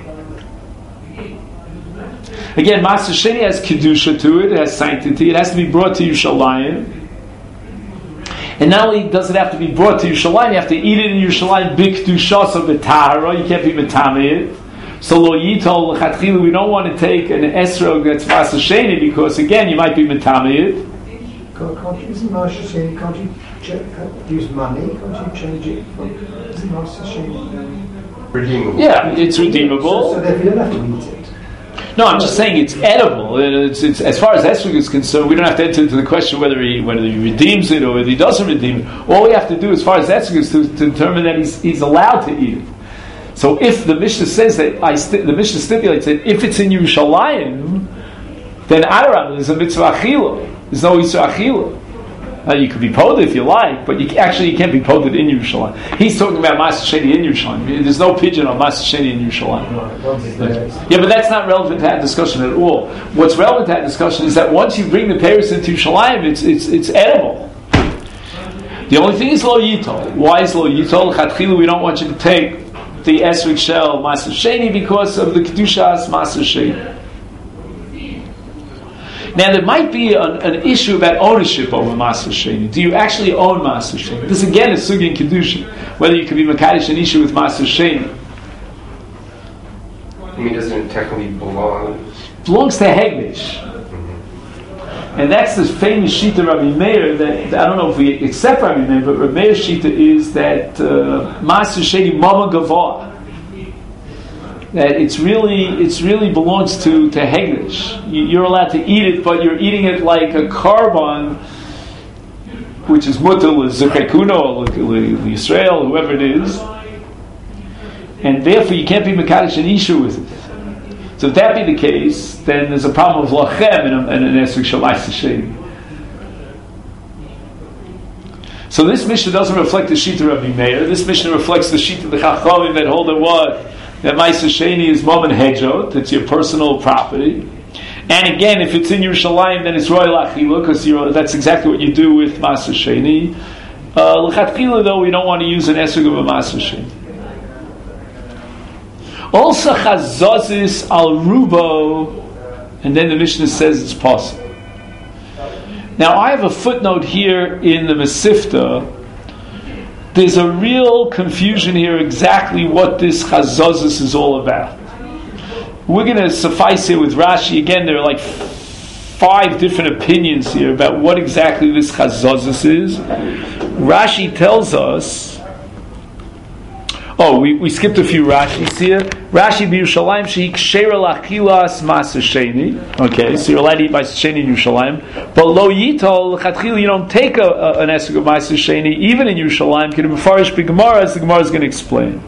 Again, maser sheni has kedusha to it. It has sanctity. It has to be brought to Yerushalayim. And not only does it have to be brought to Yerushalayim, you have to eat it in Yerushalayim b'kedushas of b'tahara. You can't be metameh it. So lo yitol l'chatchilu. We don't want to take an esrog that's maser sheni because again you might be metameh it. Can't you, isn't maser sheni? Can't you check, use money? Can't you change it? From, isn't maser sheni redeemable? Yeah, it's redeemable. So, so therefore you don't have to eat it. No, I'm just saying it's edible. It's, it's, as far as esrog is concerned, we don't have to enter into the question whether he whether he redeems it or whether he doesn't redeem it. All we have to do, as far as esrog is, to, to determine that he's he's allowed to eat it. So, if the Mishnah says that I sti- the Mishnah stipulates that if it's in Yerushalayim, then Adarab is a mitzvah achila. There's no mitzvah achila. Uh, you could be poded if you like, but you, actually you can't be poded in Yerushalayim. He's talking about maser sheni in Yerushalayim. There's no pigeon on maser sheni in Yerushalayim. Yeah, but that's not relevant to that discussion at all. What's relevant to that discussion is that once you bring the Paris into Yerushalayim, it's it's it's edible. The only thing is lo yitol. Why is lo yitol? Chatchilu, we don't want you to take the esrog shel maser sheni because of the kedushas maser sheni. Now there might be an, an issue about ownership over Maser Sheni. Do you actually own Maser Sheni? This again is Sugi and Kedusha. Whether you can be Makadosh an issue with Maser Sheni. I mean, doesn't it technically belong? Belongs to Hegdish. And that's the famous Shita Rabbi Meir that, I don't know if we accept Rabbi Meir, but Rabbi Meir's Shita is that uh, Maser Sheni Mama Gavah. That it's really, it's really belongs to, to Hegdish. You, you're allowed to eat it, but you're eating it like a carbon, which is mutal l'zechekuno or l'Yisrael, whoever it is. And therefore you can't be Mekadosh an Isha with it. So if that be the case, then there's a problem of lachem and an esrog shalai s'sheni. So this Mishnah doesn't reflect the Shita Rabbi Meir. This Mishnah reflects the Shita of the Chachamim that hold that what? That Maser Sheni is mom and hedjot. It's your personal property. And again, if it's in Yerushalayim, then it's royal achila, because that's exactly what you do with Maser Sheni. L'chatchila, though, we don't want to use an esrog of a Maser Sheni. Also chazazis al rubo, and then the Mishnah says it's possible. Now I have a footnote here in the Mesifta. There's a real confusion here exactly what this chazazis is all about. We're going to suffice here with Rashi. Again, there are like five different opinions here about what exactly this chazazis is. Rashi tells us. Oh, we, we skipped a few Rashis here. Rashi b'Yushalayim sheik sheira lachilas Maser Sheni. Okay, so you're allowed to eat Maser Sheni in Yerushalayim. But lo yitol l'chatchila, you don't take a, a, an esrog of Maser Sheni even in Yerushalayim. Can b'farish b'Gemara, as the Gemara is going to explain.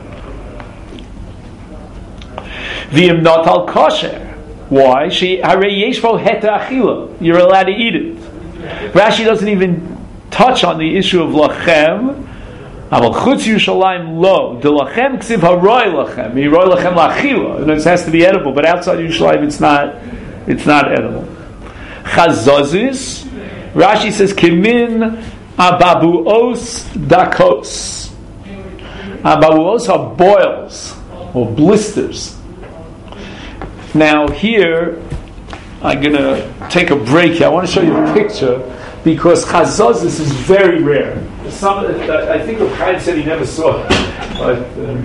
V'im not al kosher. Why? She harei yesh bo heta achila. You're allowed to eat it. Rashi doesn't even touch on the issue of lachem. Aval chutz Yerushalayim lo delachem ksiv haroy lachem haroy lachem lachila, and it has to be edible. But outside Yerushalayim, it's not. It's not edible. Chazazis, Rashi says kimin ababuos dakos. Ababuos are boils or blisters. Now here, I'm going to take a break here. I want to show you a picture because chazazis is very rare. Some, I think the Chaim said he never saw it. But, um,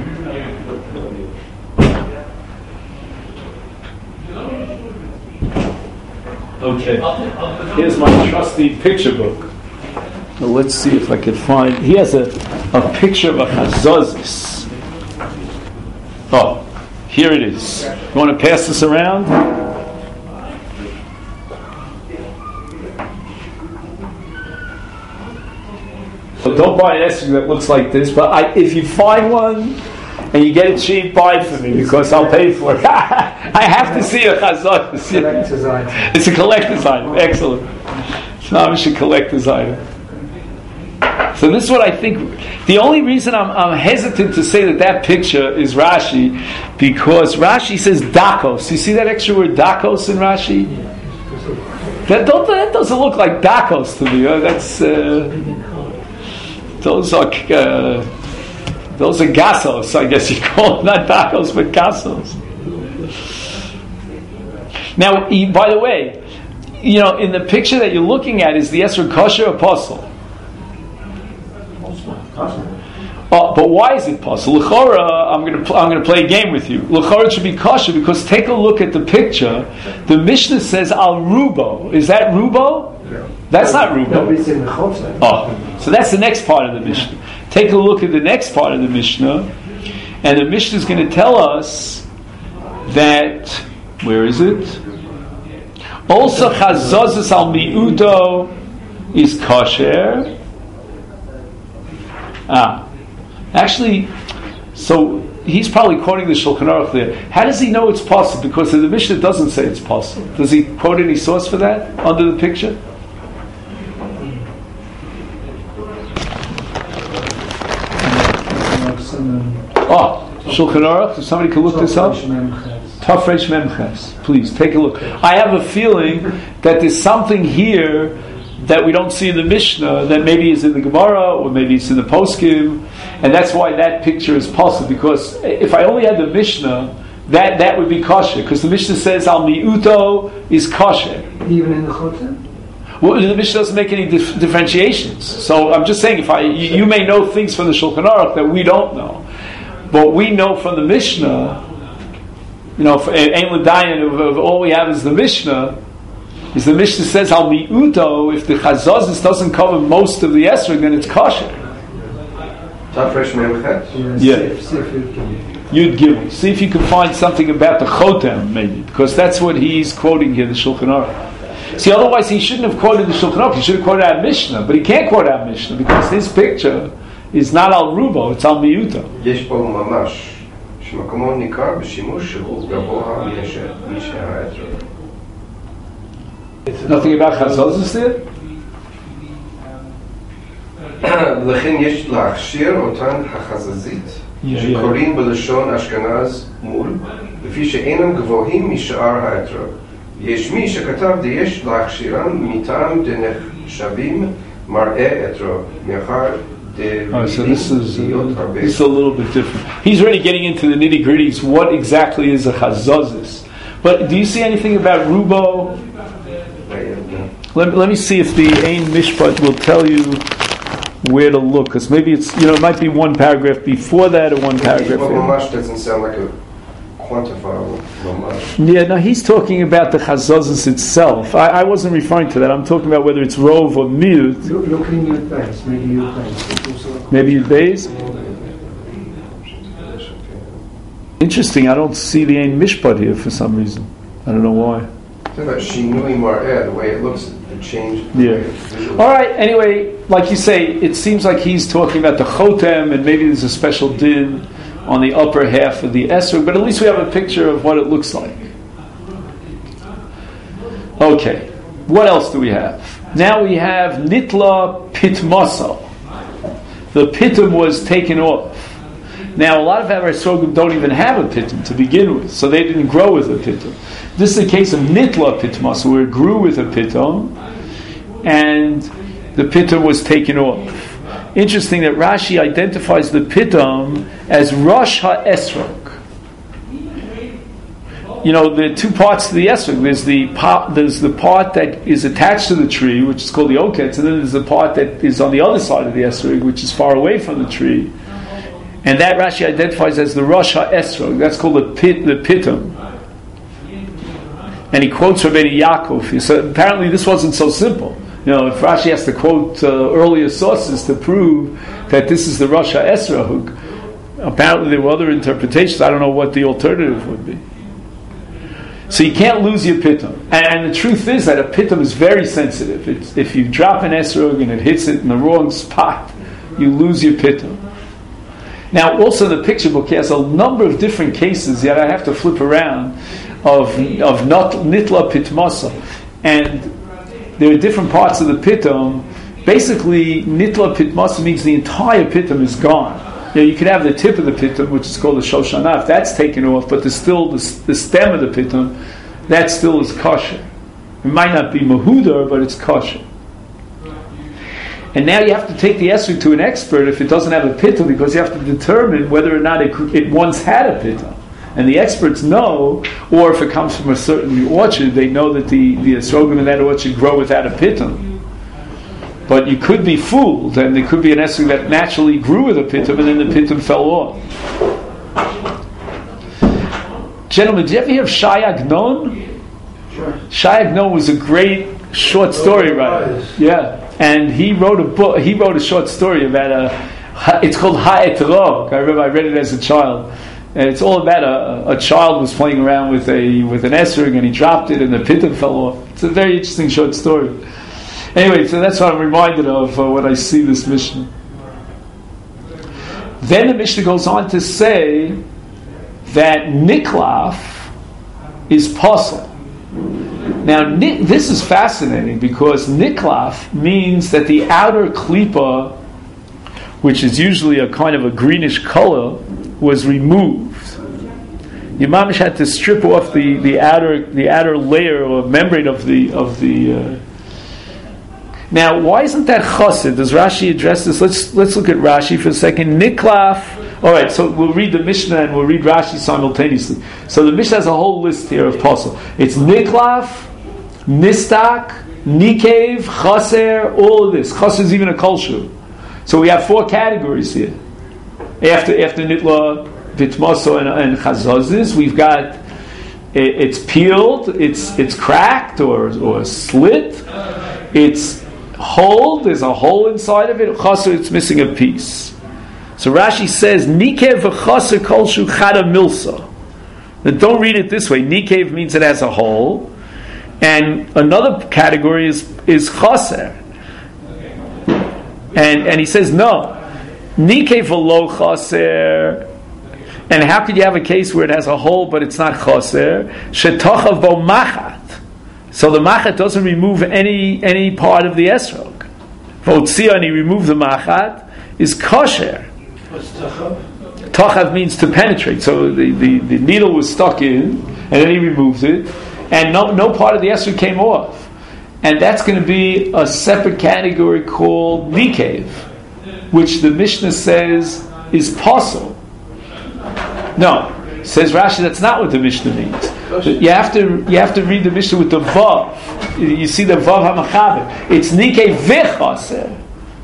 okay, here's my trusty picture book. Now let's see if I can find. He has a, a picture of a chazazis. Oh, here it is. You want to pass this around? Don't buy an esrog that looks like this, but I, if you find one and you get it cheap, buy it for me because I'll pay for it. I have to see a chazazis. Collector's item. It's a collector's item. Excellent. It's not a collector's item. So this is what I think. The only reason I'm, I'm hesitant to say that that picture is Rashi, because Rashi says dakos. You see that extra word dakos in Rashi? That, don't, that doesn't look like dakos to me. Uh, that's... Uh, Those are uh, those are gasos, I guess you call them, not tacos, but gasos. Now, by the way, you know, in the picture that you're looking at, is the esrog kosher or apostle? Oh, but why is it kosher? L'chora, I'm going to I'm going to play a game with you. L'chora it should be kosher because take a look at the picture. The Mishnah says al rubo. Is that rubo? Yeah. That's not rubo. Oh, so that's the next part of the Mishnah. Take a look at the next part of the Mishnah, and the Mishnah is going to tell us that, where is it? Also chazazis al miuto is kosher. Ah, actually, so he's probably quoting the Shulchan Aruch there. How does he know it's possible? Because the Mishnah doesn't say it's possible. Does he quote any source for that under the picture? Oh, Shulchan Aruch. If somebody could look this up. Tafresh Memches. Please take a look. I have a feeling that there's something here that we don't see in the Mishnah that maybe is in the Gemara or maybe it's in the Poskim, and that's why that picture is possible. Because if I only had the Mishnah, that that would be kosher, because the Mishnah says al mi'uto is kosher. Even in the chotem? Well, the Mishnah doesn't make any dif- differentiations. So I'm just saying, if I you, you may know things from the Shulchan Aruch that we don't know, but we know from the Mishnah. You know, for Ein L'Dayan, of, of all we have is the Mishnah. Is the Mishnah says al mi'uto, if the chazazis doesn't cover most of the esrog, then it's kosher. Yeah. You'd give. See if you can find something about the chotem, maybe, because that's what he's quoting here, the Shulchan Aruch. See, otherwise he shouldn't have quoted the Shulchan Aruch. He should have quoted our Mishnah, but he can't quote our Mishnah because his picture is not al rubo; it's al mi'uto. יש פה ממש שמקומו ניכר בשימוש שהוא גבוה משהאתרוג. Nothing about chazazis there? לכן יש להכשיר אותן החזזית שקוראים בלשון אשכנז מול, לפי שאינם גבוהים משאר האתרוג. יש מי שכתב יש להכשירם מטעם דנחשבים מראה אתרוג, מאחר Oh, so this is, uh, this is a little bit different. He's already getting into the nitty gritties. What exactly is a chazazis? But do you see anything about rubo? Let, let me see if the Ein Mishpat will tell you where to look, because maybe it's, you know, it might be one paragraph before that or one paragraph. Well, mamash doesn't sound like a quantifiable mamash. Yeah, no, he's talking about the chazazis itself. I, I wasn't referring to that. I'm talking about whether it's rov or miut. Look, look in your base, maybe your base. Maybe your base. Interesting. I don't see the Ein Mishpat here for some reason. I don't know why. Talking about shinui mar'eh, the way it looks, it changed. Yeah. All right. Anyway, like you say, it seems like he's talking about the chotem, and maybe there's a special din on the upper half of the esrog, but at least we have a picture of what it looks like. Okay. What else do we have? Now we have nitla pitmasa. The pitum was taken off. Now, a lot of our esrogim don't even have a pitum to begin with, so they didn't grow with a pitum. This is a case of nitla pitmasa, where it grew with a pitum, and the pitum was taken off. Interesting that Rashi identifies the pitum as Rosh HaEsrog. You know, there are two parts to the esrog. There's the part, there's the part that is attached to the tree, which is called the oketz, and then there's the part that is on the other side of the esrog, which is far away from the tree. And that Rashi identifies as the Rosh HaEsrog. That's called the pit, the pitum. And he quotes Rabbeinu Yaakov. So apparently this wasn't so simple. You know, if Rashi has to quote uh, earlier sources to prove that this is the Rosh HaEsrog, apparently there were other interpretations. I don't know what the alternative would be. So you can't lose your pitum. And, and the truth is that a pitum is very sensitive. It's, if you drop an esrog and it hits it in the wrong spot, you lose your pitum. Now, also the picture book has a number of different cases, yet I have to flip around, of of not nitla pitmasa. And there are different parts of the pitum. Basically, nitla pitmasa means the entire pitum is gone. You know, you could have the tip of the pitum, which is called the shoshana, if that's taken off, but there's still the, the stem of the pitum, that still is kosher. It might not be mahudar, but it's kosher. And now you have to take the esrog to an expert if it doesn't have a pitum, because you have to determine whether or not it, it once had a pitum. And the experts know, or if it comes from a certain orchard, they know that the, the esrogim in that orchard grow without a pitum. But you could be fooled, and there could be an esrog that naturally grew with a pitum, and then the pitum fell off. Gentlemen, did you ever hear of Shai Agnon? Sure. Shai Agnon was a great short story writer. Yeah. And he wrote a book. He wrote a short story about a. It's called Ha'etrog. I remember I read it as a child, and it's all about a, a child was playing around with a with an esrog and he dropped it and the pitum fell off. It's a very interesting short story. Anyway, so that's what I'm reminded of uh, when I see this Mishnah. Then the Mishnah goes on to say that niklaf is pasul. Now, this is fascinating because niklaf means that the outer klipa, which is usually a kind of a greenish color, was removed. Yimamish had to strip off the, the outer the outer layer or membrane of the of the. Uh... Now, why isn't that chassid? Does Rashi address this? Let's let's look at Rashi for a second. Niklaf All right, so we'll read the Mishnah and we'll read Rashi simultaneously. So the Mishnah has a whole list here of pasul. It's niklaf, nistak, nikev, chaser, all of this. Chaser is even a kolshu. So we have four categories here. After after nitla, vitmaso, and, and chazazis, we've got it, it's peeled, it's it's cracked or or slit, it's whole. There's a hole inside of it. Chaser, it's missing a piece. So Rashi says, Nikev v'chaser kolshu chada milsa. Now don't read it this way. Nikev means it has a hole. And another category is, is chaser. And and he says, no. Nikev v'lo chaser. And how could you have a case where it has a hole but it's not chaser? Shetochav bo machat. So the machat doesn't remove any any part of the esrog. V'otzia, and he removed the machat, is kosher. What's tachav? Tachav means to penetrate. So the, the, the needle was stuck in, and then he removes it, and no no part of the esrog came off. And that's going to be a separate category called nikev, which the Mishnah says is pasul. No, says Rashi, that's not what the Mishnah means. You have to you have to read the Mishnah with the vav. You see the vav hamachaber. It's nikev v'chaser.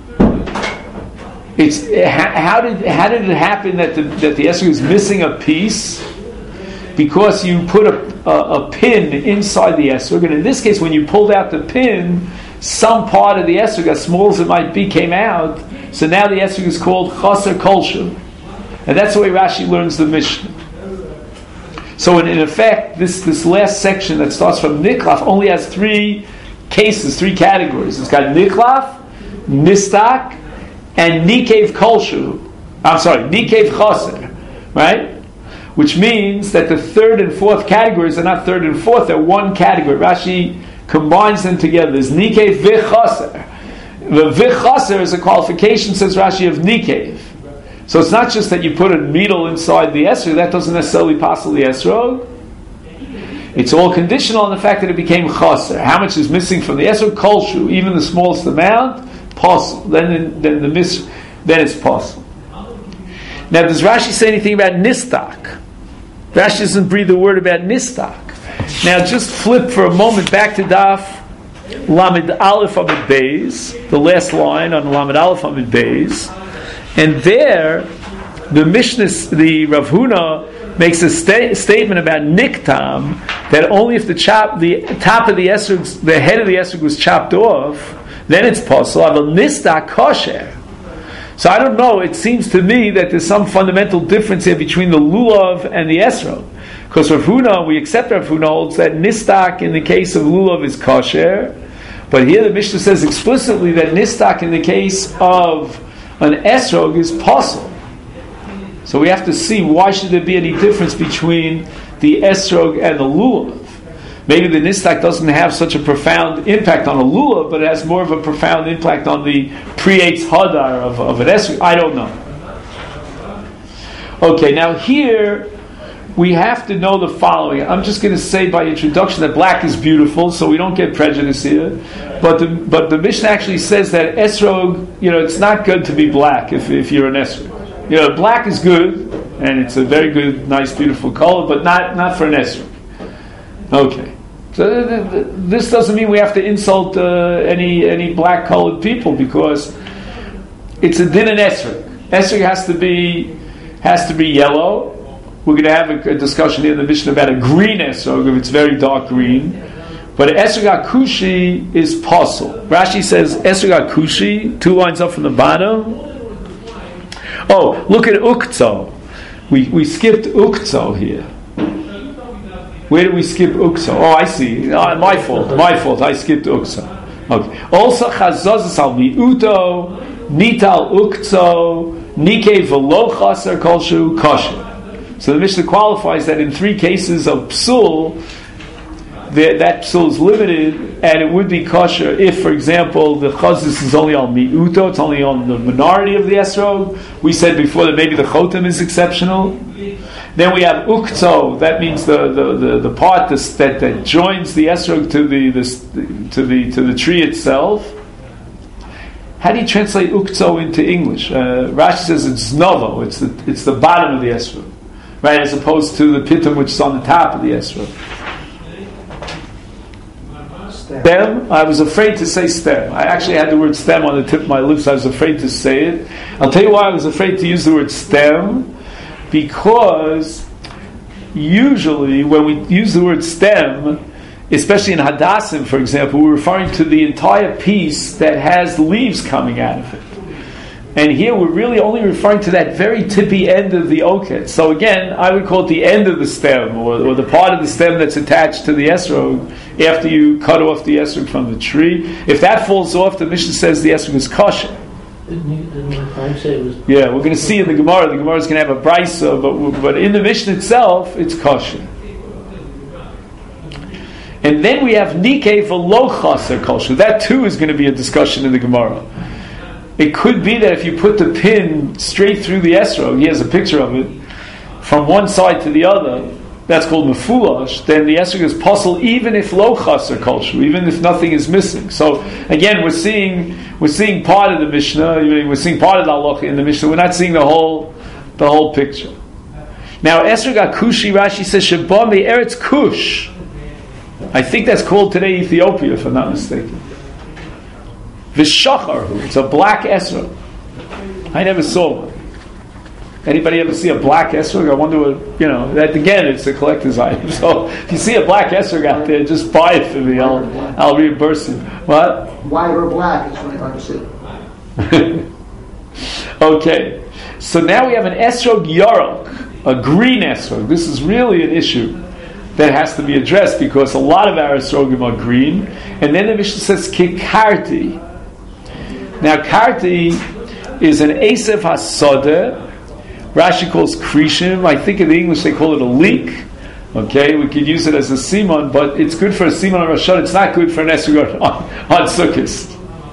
It's how did how did it happen that the that the esrog is missing a piece? Because you put a, a, a pin inside the esrog, and in this case, when you pulled out the pin, some part of the esrog, as small as it might be, came out. So now the esrog is called chaser kolshu, and that's the way Rashi learns the Mishnah. So in, in effect, this this last section that starts from niklaf only has three cases, three categories. It's got niklaf, nistak, and nikev kolshu. I'm sorry, nikev chaser, right? Which means that the third and fourth categories are not third and fourth; they're one category. Rashi combines them together. There's nikev v'chaser. The v'chaser is a qualification, says Rashi, of nikev. So it's not just that you put a needle inside the esrog; that doesn't necessarily passel the esrog. It's all conditional on the fact that it became chaser. How much is missing from the esrog? Kolshu, even the smallest amount. Possible. Then, then the mis, then it's possible. Now, does Rashi say anything about nistak? Rashi doesn't breathe a word about nistak. Now, just flip for a moment back to Daf Lamed Aleph Amid Beis, the last line on Lamed Aleph Amid Beis, and there the Mishnah, the Rav Huna makes a sta- statement about niktam that only if the chop, the top of the esrog, the head of the esrog was chopped off, then it's possible. But nistak kosher. So I don't know. It seems to me that there's some fundamental difference here between the lulav and the esrog. Because Rav Huna, we accept Rav Huna holds that nistak in the case of lulav is kosher, but here the Mishnah says explicitly that nistak in the case of an esrog is possible. So we have to see, why should there be any difference between the esrog and the lulav? Maybe the nistak doesn't have such a profound impact on a lulav, but it has more of a profound impact on the pre-eitz hadar of, of an esrog. I don't know. Okay, now here we have to know the following. I'm just going to say by introduction that black is beautiful, so we don't get prejudice here. But the, but the Mishnah actually says that esrog, you know, it's not good to be black if, if you're an esrog. You know, black is good, and it's a very good, nice, beautiful color, but not, not for an esrog. Okay. So th- th- this doesn't mean we have to insult uh, any any black colored people, because it's a din and esrog. Esrog has to be has to be yellow. We're going to have a, a discussion here in the Mishnah about a green esrog if it's very dark green. But esrog akushi is pasul. Rashi says esrog akushi, two lines up from the bottom. Oh, look at ukzo. We we skipped ukzo here. Where did we skip ukso? Oh, I see. Oh, my fault. My fault. I skipped ukso. Okay. Also, chazazas al miuto, nital ukso, nike v'lo chaser kolshu kosher. So the Mishnah qualifies that in three cases of psul, the, that psul is limited, and it would be kosher if, for example, the chazis is only on miuto, it's only on the minority of the esrog. We said before that maybe the chotem is exceptional. Then we have ukzo. That means the the, the, the part that, that that joins the esrog to the, the to the to the tree itself. how do you translate ukzo into English? Uh, Rashi says it's znavo, it's the, it's the bottom of the esrog, right, as opposed to the pitum which is on the top of the esrog. Stem, I was afraid to say stem. I actually had the word stem on the tip of my lips. I was afraid to say it. I'll tell you why I was afraid to use the word stem. Because usually when we use the word stem, especially in Hadassim, for example, we're referring to the entire piece that has leaves coming out of it. And here we're really only referring to that very tippy end of the oket. So again, I would call it the end of the stem, or, or the part of the stem that's attached to the esrog after you cut off the esrog from the tree. If that falls off, the Mishnah says the esrog is kosher. Didn't you, didn't Chaim say it was... Yeah, we're going to see in the Gemara. The Gemara is going to have a brisa, but but in the Mishnah itself, it's kosher. And then we have nikeh v'lo chaser kosher. That too is going to be a discussion in the Gemara. It could be that if you put the pin straight through the esrog, he has a picture of it, from one side to the other, that's called mefulash, then the esrog is possible even if lo chaser kosher, even if nothing is missing. So again, we're seeing we're seeing part of the Mishnah, we're seeing part of the halacha in the Mishnah. We're not seeing the whole the whole picture. Now esrog akushi, Rashi says sheba me'eretz kush. I think that's called today Ethiopia, if I'm not mistaken. V'shacharhu, it's a black esrog. I never saw one. Anybody ever see a black esrog? I wonder what, you know, that again, it's a collector's item. So if you see a black esrog out there, just buy it for me. I'll, I'll reimburse you. What? White or black is twenty-five percent. Okay. So now we have an esrog yarok, a green esrog. This is really an issue that has to be addressed because a lot of our esrogim are green. And then the Mishnah says kikarti. Now karti is an Esav Hasodeh. Rashi calls krishim. I think in the English they call it a leek. Okay, we could use it as a simon, but it's good for a simon on Rosh Hashanah. It's not good for an esrog on, on Sukkot.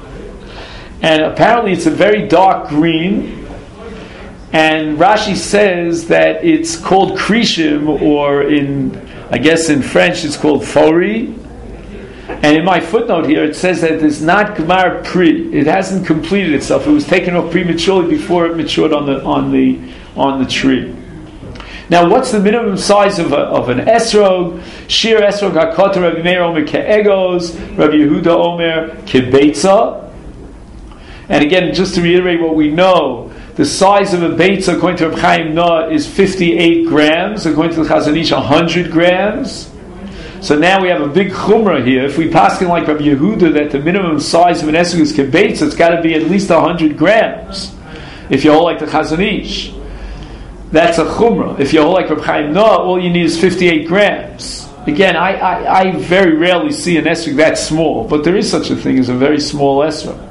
And apparently it's a very dark green. And Rashi says that it's called krishim, or in, I guess in French it's called fori. And in my footnote here it says that it's not Gemar Pri. It hasn't completed itself. It was taken off prematurely before it matured on the on the on the tree. Now, what's the minimum size of a, of an esrog? Shir esrog hakota Rabbi Meir Omer ke'egos, Rabbi Yehuda Omer ke'beitza. And again, just to reiterate what we know, the size of a beitza according to Reb Chaim Noah is fifty-eight grams. According to the Chazon Ish, one hundred grams. So now we have a big chumrah here. If we pass in like Rabbi Yehuda that the minimum size of an esrog is kebeitza, it's got to be at least one hundred grams. If you hold like the Chazon Ish, that's a chumrah. If you hold like Reb Chaim Noah, all you need is fifty-eight grams. Again, I, I, I very rarely see an esrog that small, but there is such a thing as a very small esrog.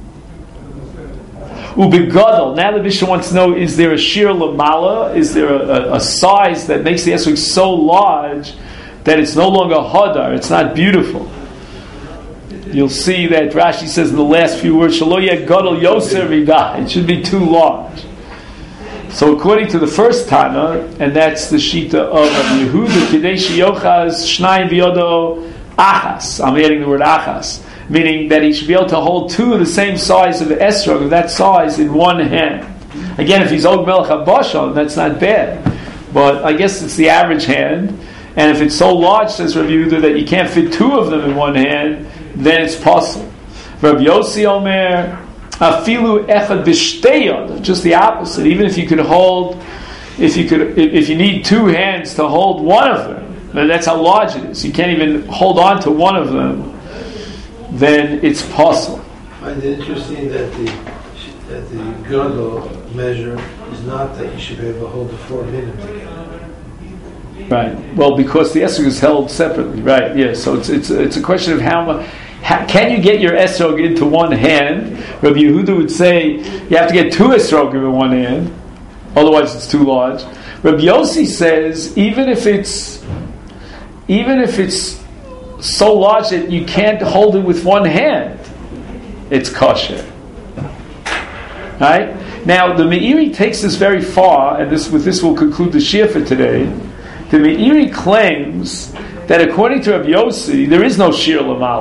Ubegadol. Now the Mishnah wants to know: is there a shir lamala? Is there a, a, a size that makes the esrog so large that it's no longer hadar, it's not beautiful? You'll see that Rashi says in the last few words, Shalo yeh gadol yoser v'gah. It should be too large. So according to the first Tana, and that's the Shita of Yehuda, Kidei sheyochaz shnayim v'yodo achas. I'm adding the word achas, meaning that he should be able to hold two of the same size of the esrog, of that size, in one hand. Again, if he's Og Melech HaBashon, that's not bad. But I guess it's the average hand. And if it's so large, says Rabbi Yehuda, that you can't fit two of them in one hand, then it's possible. Rabbi Yossi Omer, afilu echad b'shtei, just the opposite. Even if you could hold, if you could, if you need two hands to hold one of them, that's how large it is. You can't even hold on to one of them, then it's possible. I find it interesting that the that the girdle measure is not that you should be able to hold the four minim together. Right. Well, because the esrog is held separately. Right. Yeah. So it's it's it's a question of how much. How, can you get your esrog into one hand? Rabbi Yehuda would say you have to get two esrogim in one hand, otherwise it's too large. Rabbi Yossi says even if it's even if it's so large that you can't hold it with one hand, it's kosher. Right? Now the Meiri takes this very far, and this with this we'll conclude the shir for today. The Meiri claims that according to Rabbi Yossi, there is no shir lamala.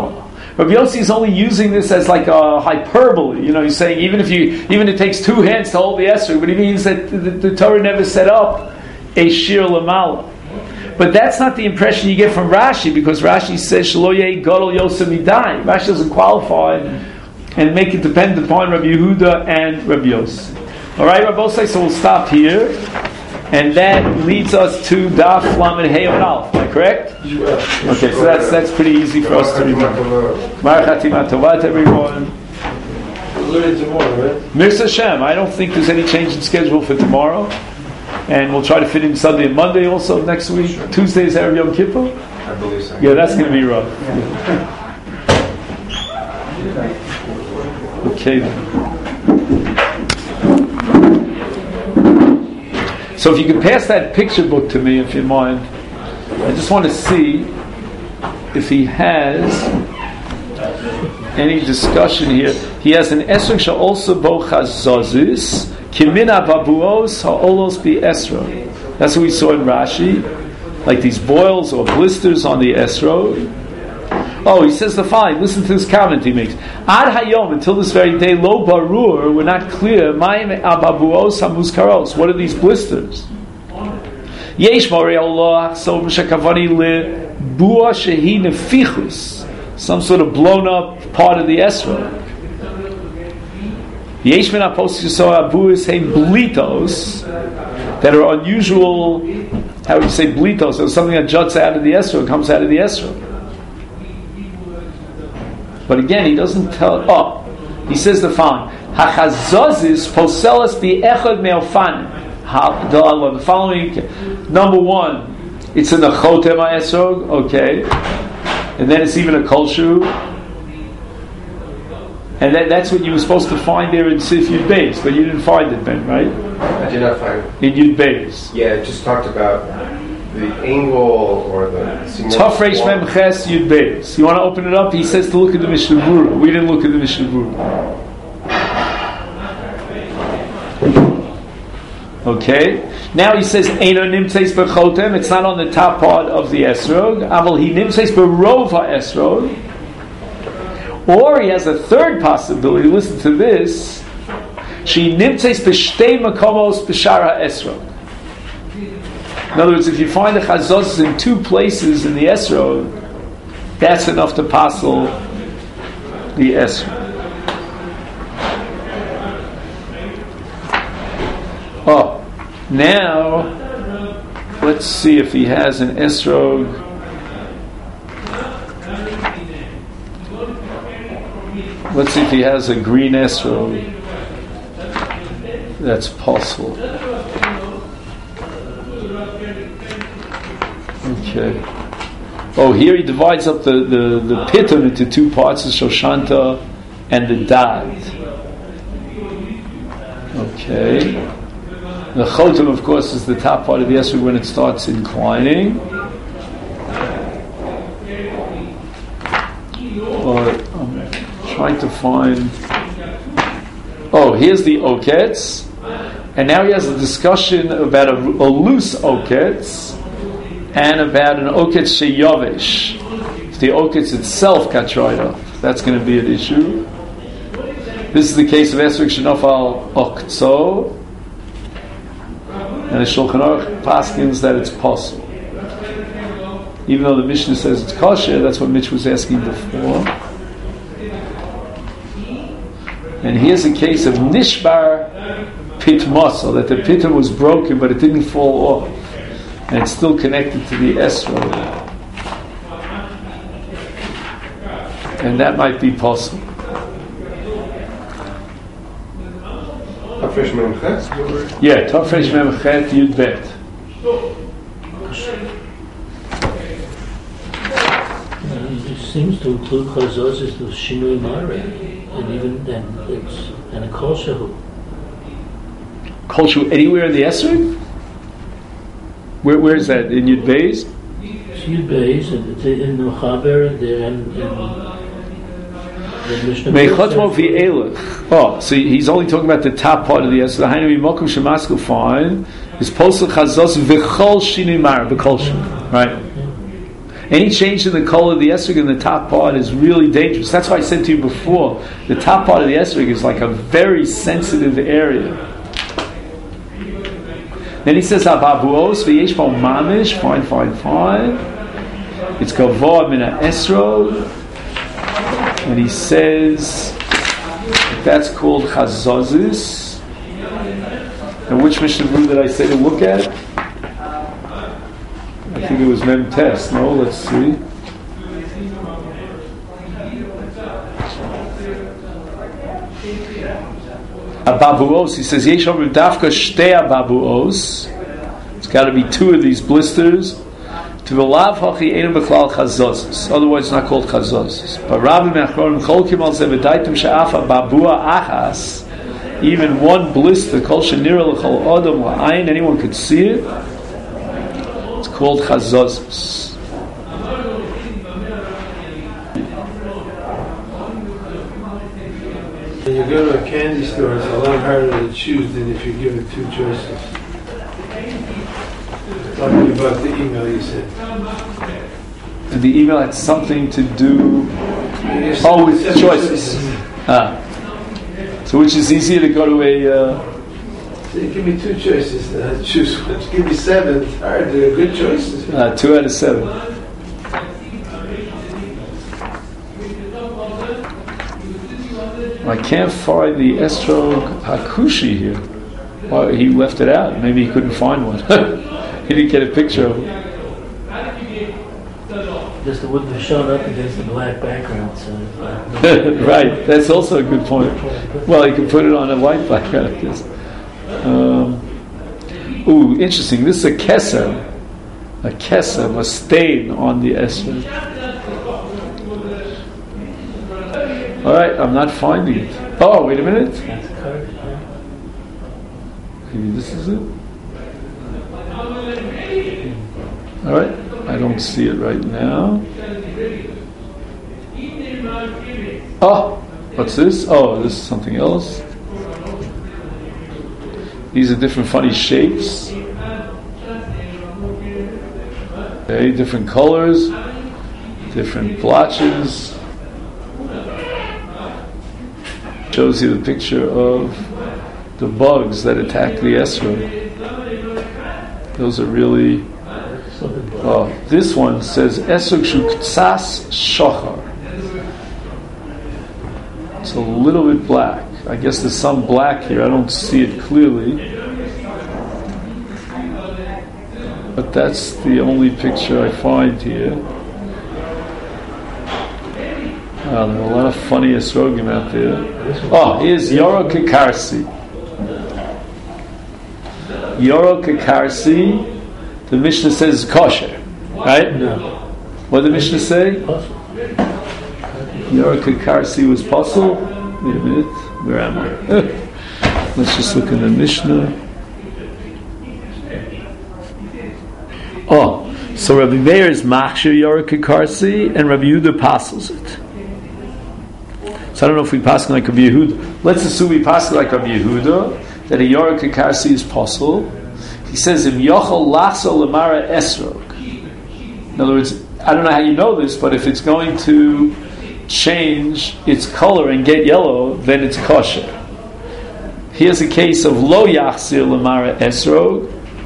Rabbi Yossi is only using this as like a hyperbole. You know, he's saying even if you, even it takes two hands to hold the esrog, but he means that the, the Torah never set up a shir lamala. But that's not the impression you get from Rashi, because Rashi says Shelo yeh gadol yosem midai. Rashi doesn't qualify and make it depend upon Rabbi Yehuda and Rabbi Yossi. All right, Rabbi Yossi. So we'll stop here, and that leads us to Daf Lamed Hey and Aleph. Am I correct? Okay, so that's that's pretty easy for us to remember. Mar Chatima Tova to everyone. We'll learn it tomorrow, right? Mirza Hashem. I don't think there's any change in schedule for tomorrow. And we'll try to fit in Sunday and Monday also next week. Sure. Tuesday is Erev Yom Kippur? I believe so. Yeah, that's going to be rough. Okay then. So if you can pass that picture book to me, if you mind. I just want to see if he has any discussion here. He has an Esrog Sha'olsa Bo Chazazis Kimina Babuos Ha'olos Bi Esrog. That's what we saw in Rashi, like these boils or blisters on the Esrog. Oh, he says the following. Listen to this comment he makes. Ad Hayom, until this very day, Lo Barur, we're not clear. Ma'im Ababuos HaMuzkaros. What are these blisters? Yesh Morei Allah So Meshakavani Le Bua Shehi Nefichus. Some sort of blown up part of the Esrog. Yesh min apostle so abuis hey blitos that are unusual. How would you say blitos? So something that juts out of the esrog, comes out of the esrog. But again, he doesn't tell. Oh, he says the following: Hachazozis poselas bi echad me'ofan. The following, number one, it's in the chotem esrog, okay, and then it's even a kolshu. And that, that's what you were supposed to find there in Sif Yud Beis, but you didn't find it, Ben, right? I did not find it. In Yud Beis. Yeah, it just talked about the angle or the... Tov Reish Mem Ches Yud Beis. You want to open it up? He says to look at the Mishnah Berurah. We didn't look at the Mishnah Berurah. Okay. Now he says, Eino Nimtzeis Bechotem. It's not on the top part of the Esrog. Aval He Nimtzeis Berov HaEsrog. Or he has a third possibility. Listen to this. She nimtzeis b'shtei makomos b'shar ha'esrog. In other words, if you find the chazos in two places in the esrog, that's enough to passel the esrog. Oh, now let's see if he has an esrog. Let's see if he has a green esrog. That's possible. Okay. Oh, here he divides up the, the, the piton into two parts, the Shoshanta and the Dad. Okay. The Chotem, of course, is the top part of the esrog when it starts inclining. But I'm trying to find... Oh, here's the Oketz. And now he has a discussion about a, a loose Oketz and about an Oketz sheyavish. If the Oketz itself got dried up, that's going to be an issue. This is the case of Esrog Shenofal Oktso. And the Shulchan Aruch paskins that it's possible. Even though the Mishnah says it's kosher, that's what Mitch was asking before. And here's a case of Nishbar Pit Muscle, that the pitum was broken but it didn't fall off. And it's still connected to the esrog. And that might be possible. Yeah, Tafresh Mem Chet Yud Bet. It seems to include chazos as the Shinui Mare, and even then it's and a kol shehu. Kol shehu anywhere in the esrog? Where where is that in Yud Beis? It's Yud Beis and it's in the Chaber and there and. and Oh, so he's only talking about the top part of the esrog. The Hainu Mokum Shemaskel fine is posel chazos v'chol shinui mara v'kol shinui, right? Any change in the color of the esrog in the top part is really dangerous. That's why I said to you before, the top part of the esrog is like a very sensitive area. Then he says, Ababuos v'yesh bo mamish, fine, fine, fine. It's gavoa min ha'esrog. And he says, that's called chazazis. And which Mishnah Berurah did I say to look at? I think it was Mem Tes. No, let's see. Ababuos, he says, Yesh omrim dafka shtei ababuos. It's got to be two of these blisters. To v'lav hachi einu b'klal chazazis. Otherwise, it's not called chazazis. But Rabbi Me'achronim cholkim al zeh v'daitim she'af ababua achas. Even one blister, kol shenira l'chol odom la'ayin, anyone could see it. It's called chazazis. When you go to a candy store, it's a lot harder to choose than if you give it two choices. Talking about the email you sent. And the email had something to do. Oh, with choices. Ah. So, which is easier to go to a. Uh, so you give me two choices. Uh, choose one. Give me seven. It's hard. They're good choices. Uh, two out of seven. I can't find the Estrog Hakushi here. Well, he left it out. Maybe he couldn't find one. He didn't get a picture of it. Just it wouldn't have shown up against the black background. So, uh, right, that's also a good point. Well, you can put it on a white background, I guess. Um, ooh, interesting. This is a kesem. A kesem, a stain on the Estrog. All right, I'm not finding it. Oh, wait a minute. Maybe this is it. All right, I don't see it right now. Oh, what's this? Oh, this is something else. These are different funny shapes. Okay, different colors, different blotches. Shows you the picture of the bugs that attack the esrog. Those are really. Oh, this one says esrog shu ktsas shachar. It's a little bit black. I guess there's some black here. I don't see it clearly, but that's the only picture I find here. Wow, there are a lot of funny esrogim out there. Oh, here's Yoro Kekarsi. Yoro Kekarsi, the Mishnah says kosher, right? No. What did the Mishnah say? Yoro Kekarsi was possible. Wait a minute, where am I? Let's just look in the Mishnah. Oh, so Rabbi Meir is machshir Yoro Kekarsi, and Rabbi Yehuda passes it. So I don't know if we pass like Rabbi Yehuda. Let's assume we pass like Rabbi Yehuda, that a Yoro Kekarsi is possible. He says, "Im yochol lachso lemara esrog." In other words, I don't know how you know this, but if it's going to change its color and get yellow, then it's kosher. Here's a case of lo yachzir lemara esrog,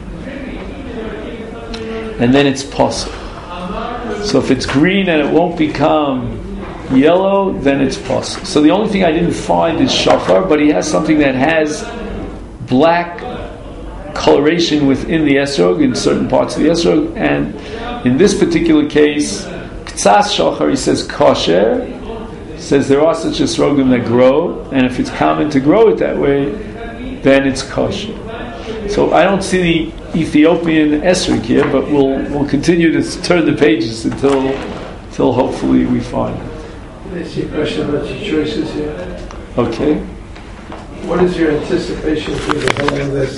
and then it's possible. So if it's green and it won't become yellow, then it's possible. So the only thing I didn't find is shachar, but he has something that has black coloration within the esrog, in certain parts of the esrog, and in this particular case, ktsas shachar, he says kosher, says there are such esrogim that grow, and if it's common to grow it that way, then it's kosher. So I don't see the Ethiopian esrog here, but we'll we'll continue to turn the pages until until hopefully we find it. Can I ask you a question about your choices here? Okay. What is your anticipation for the whole of this?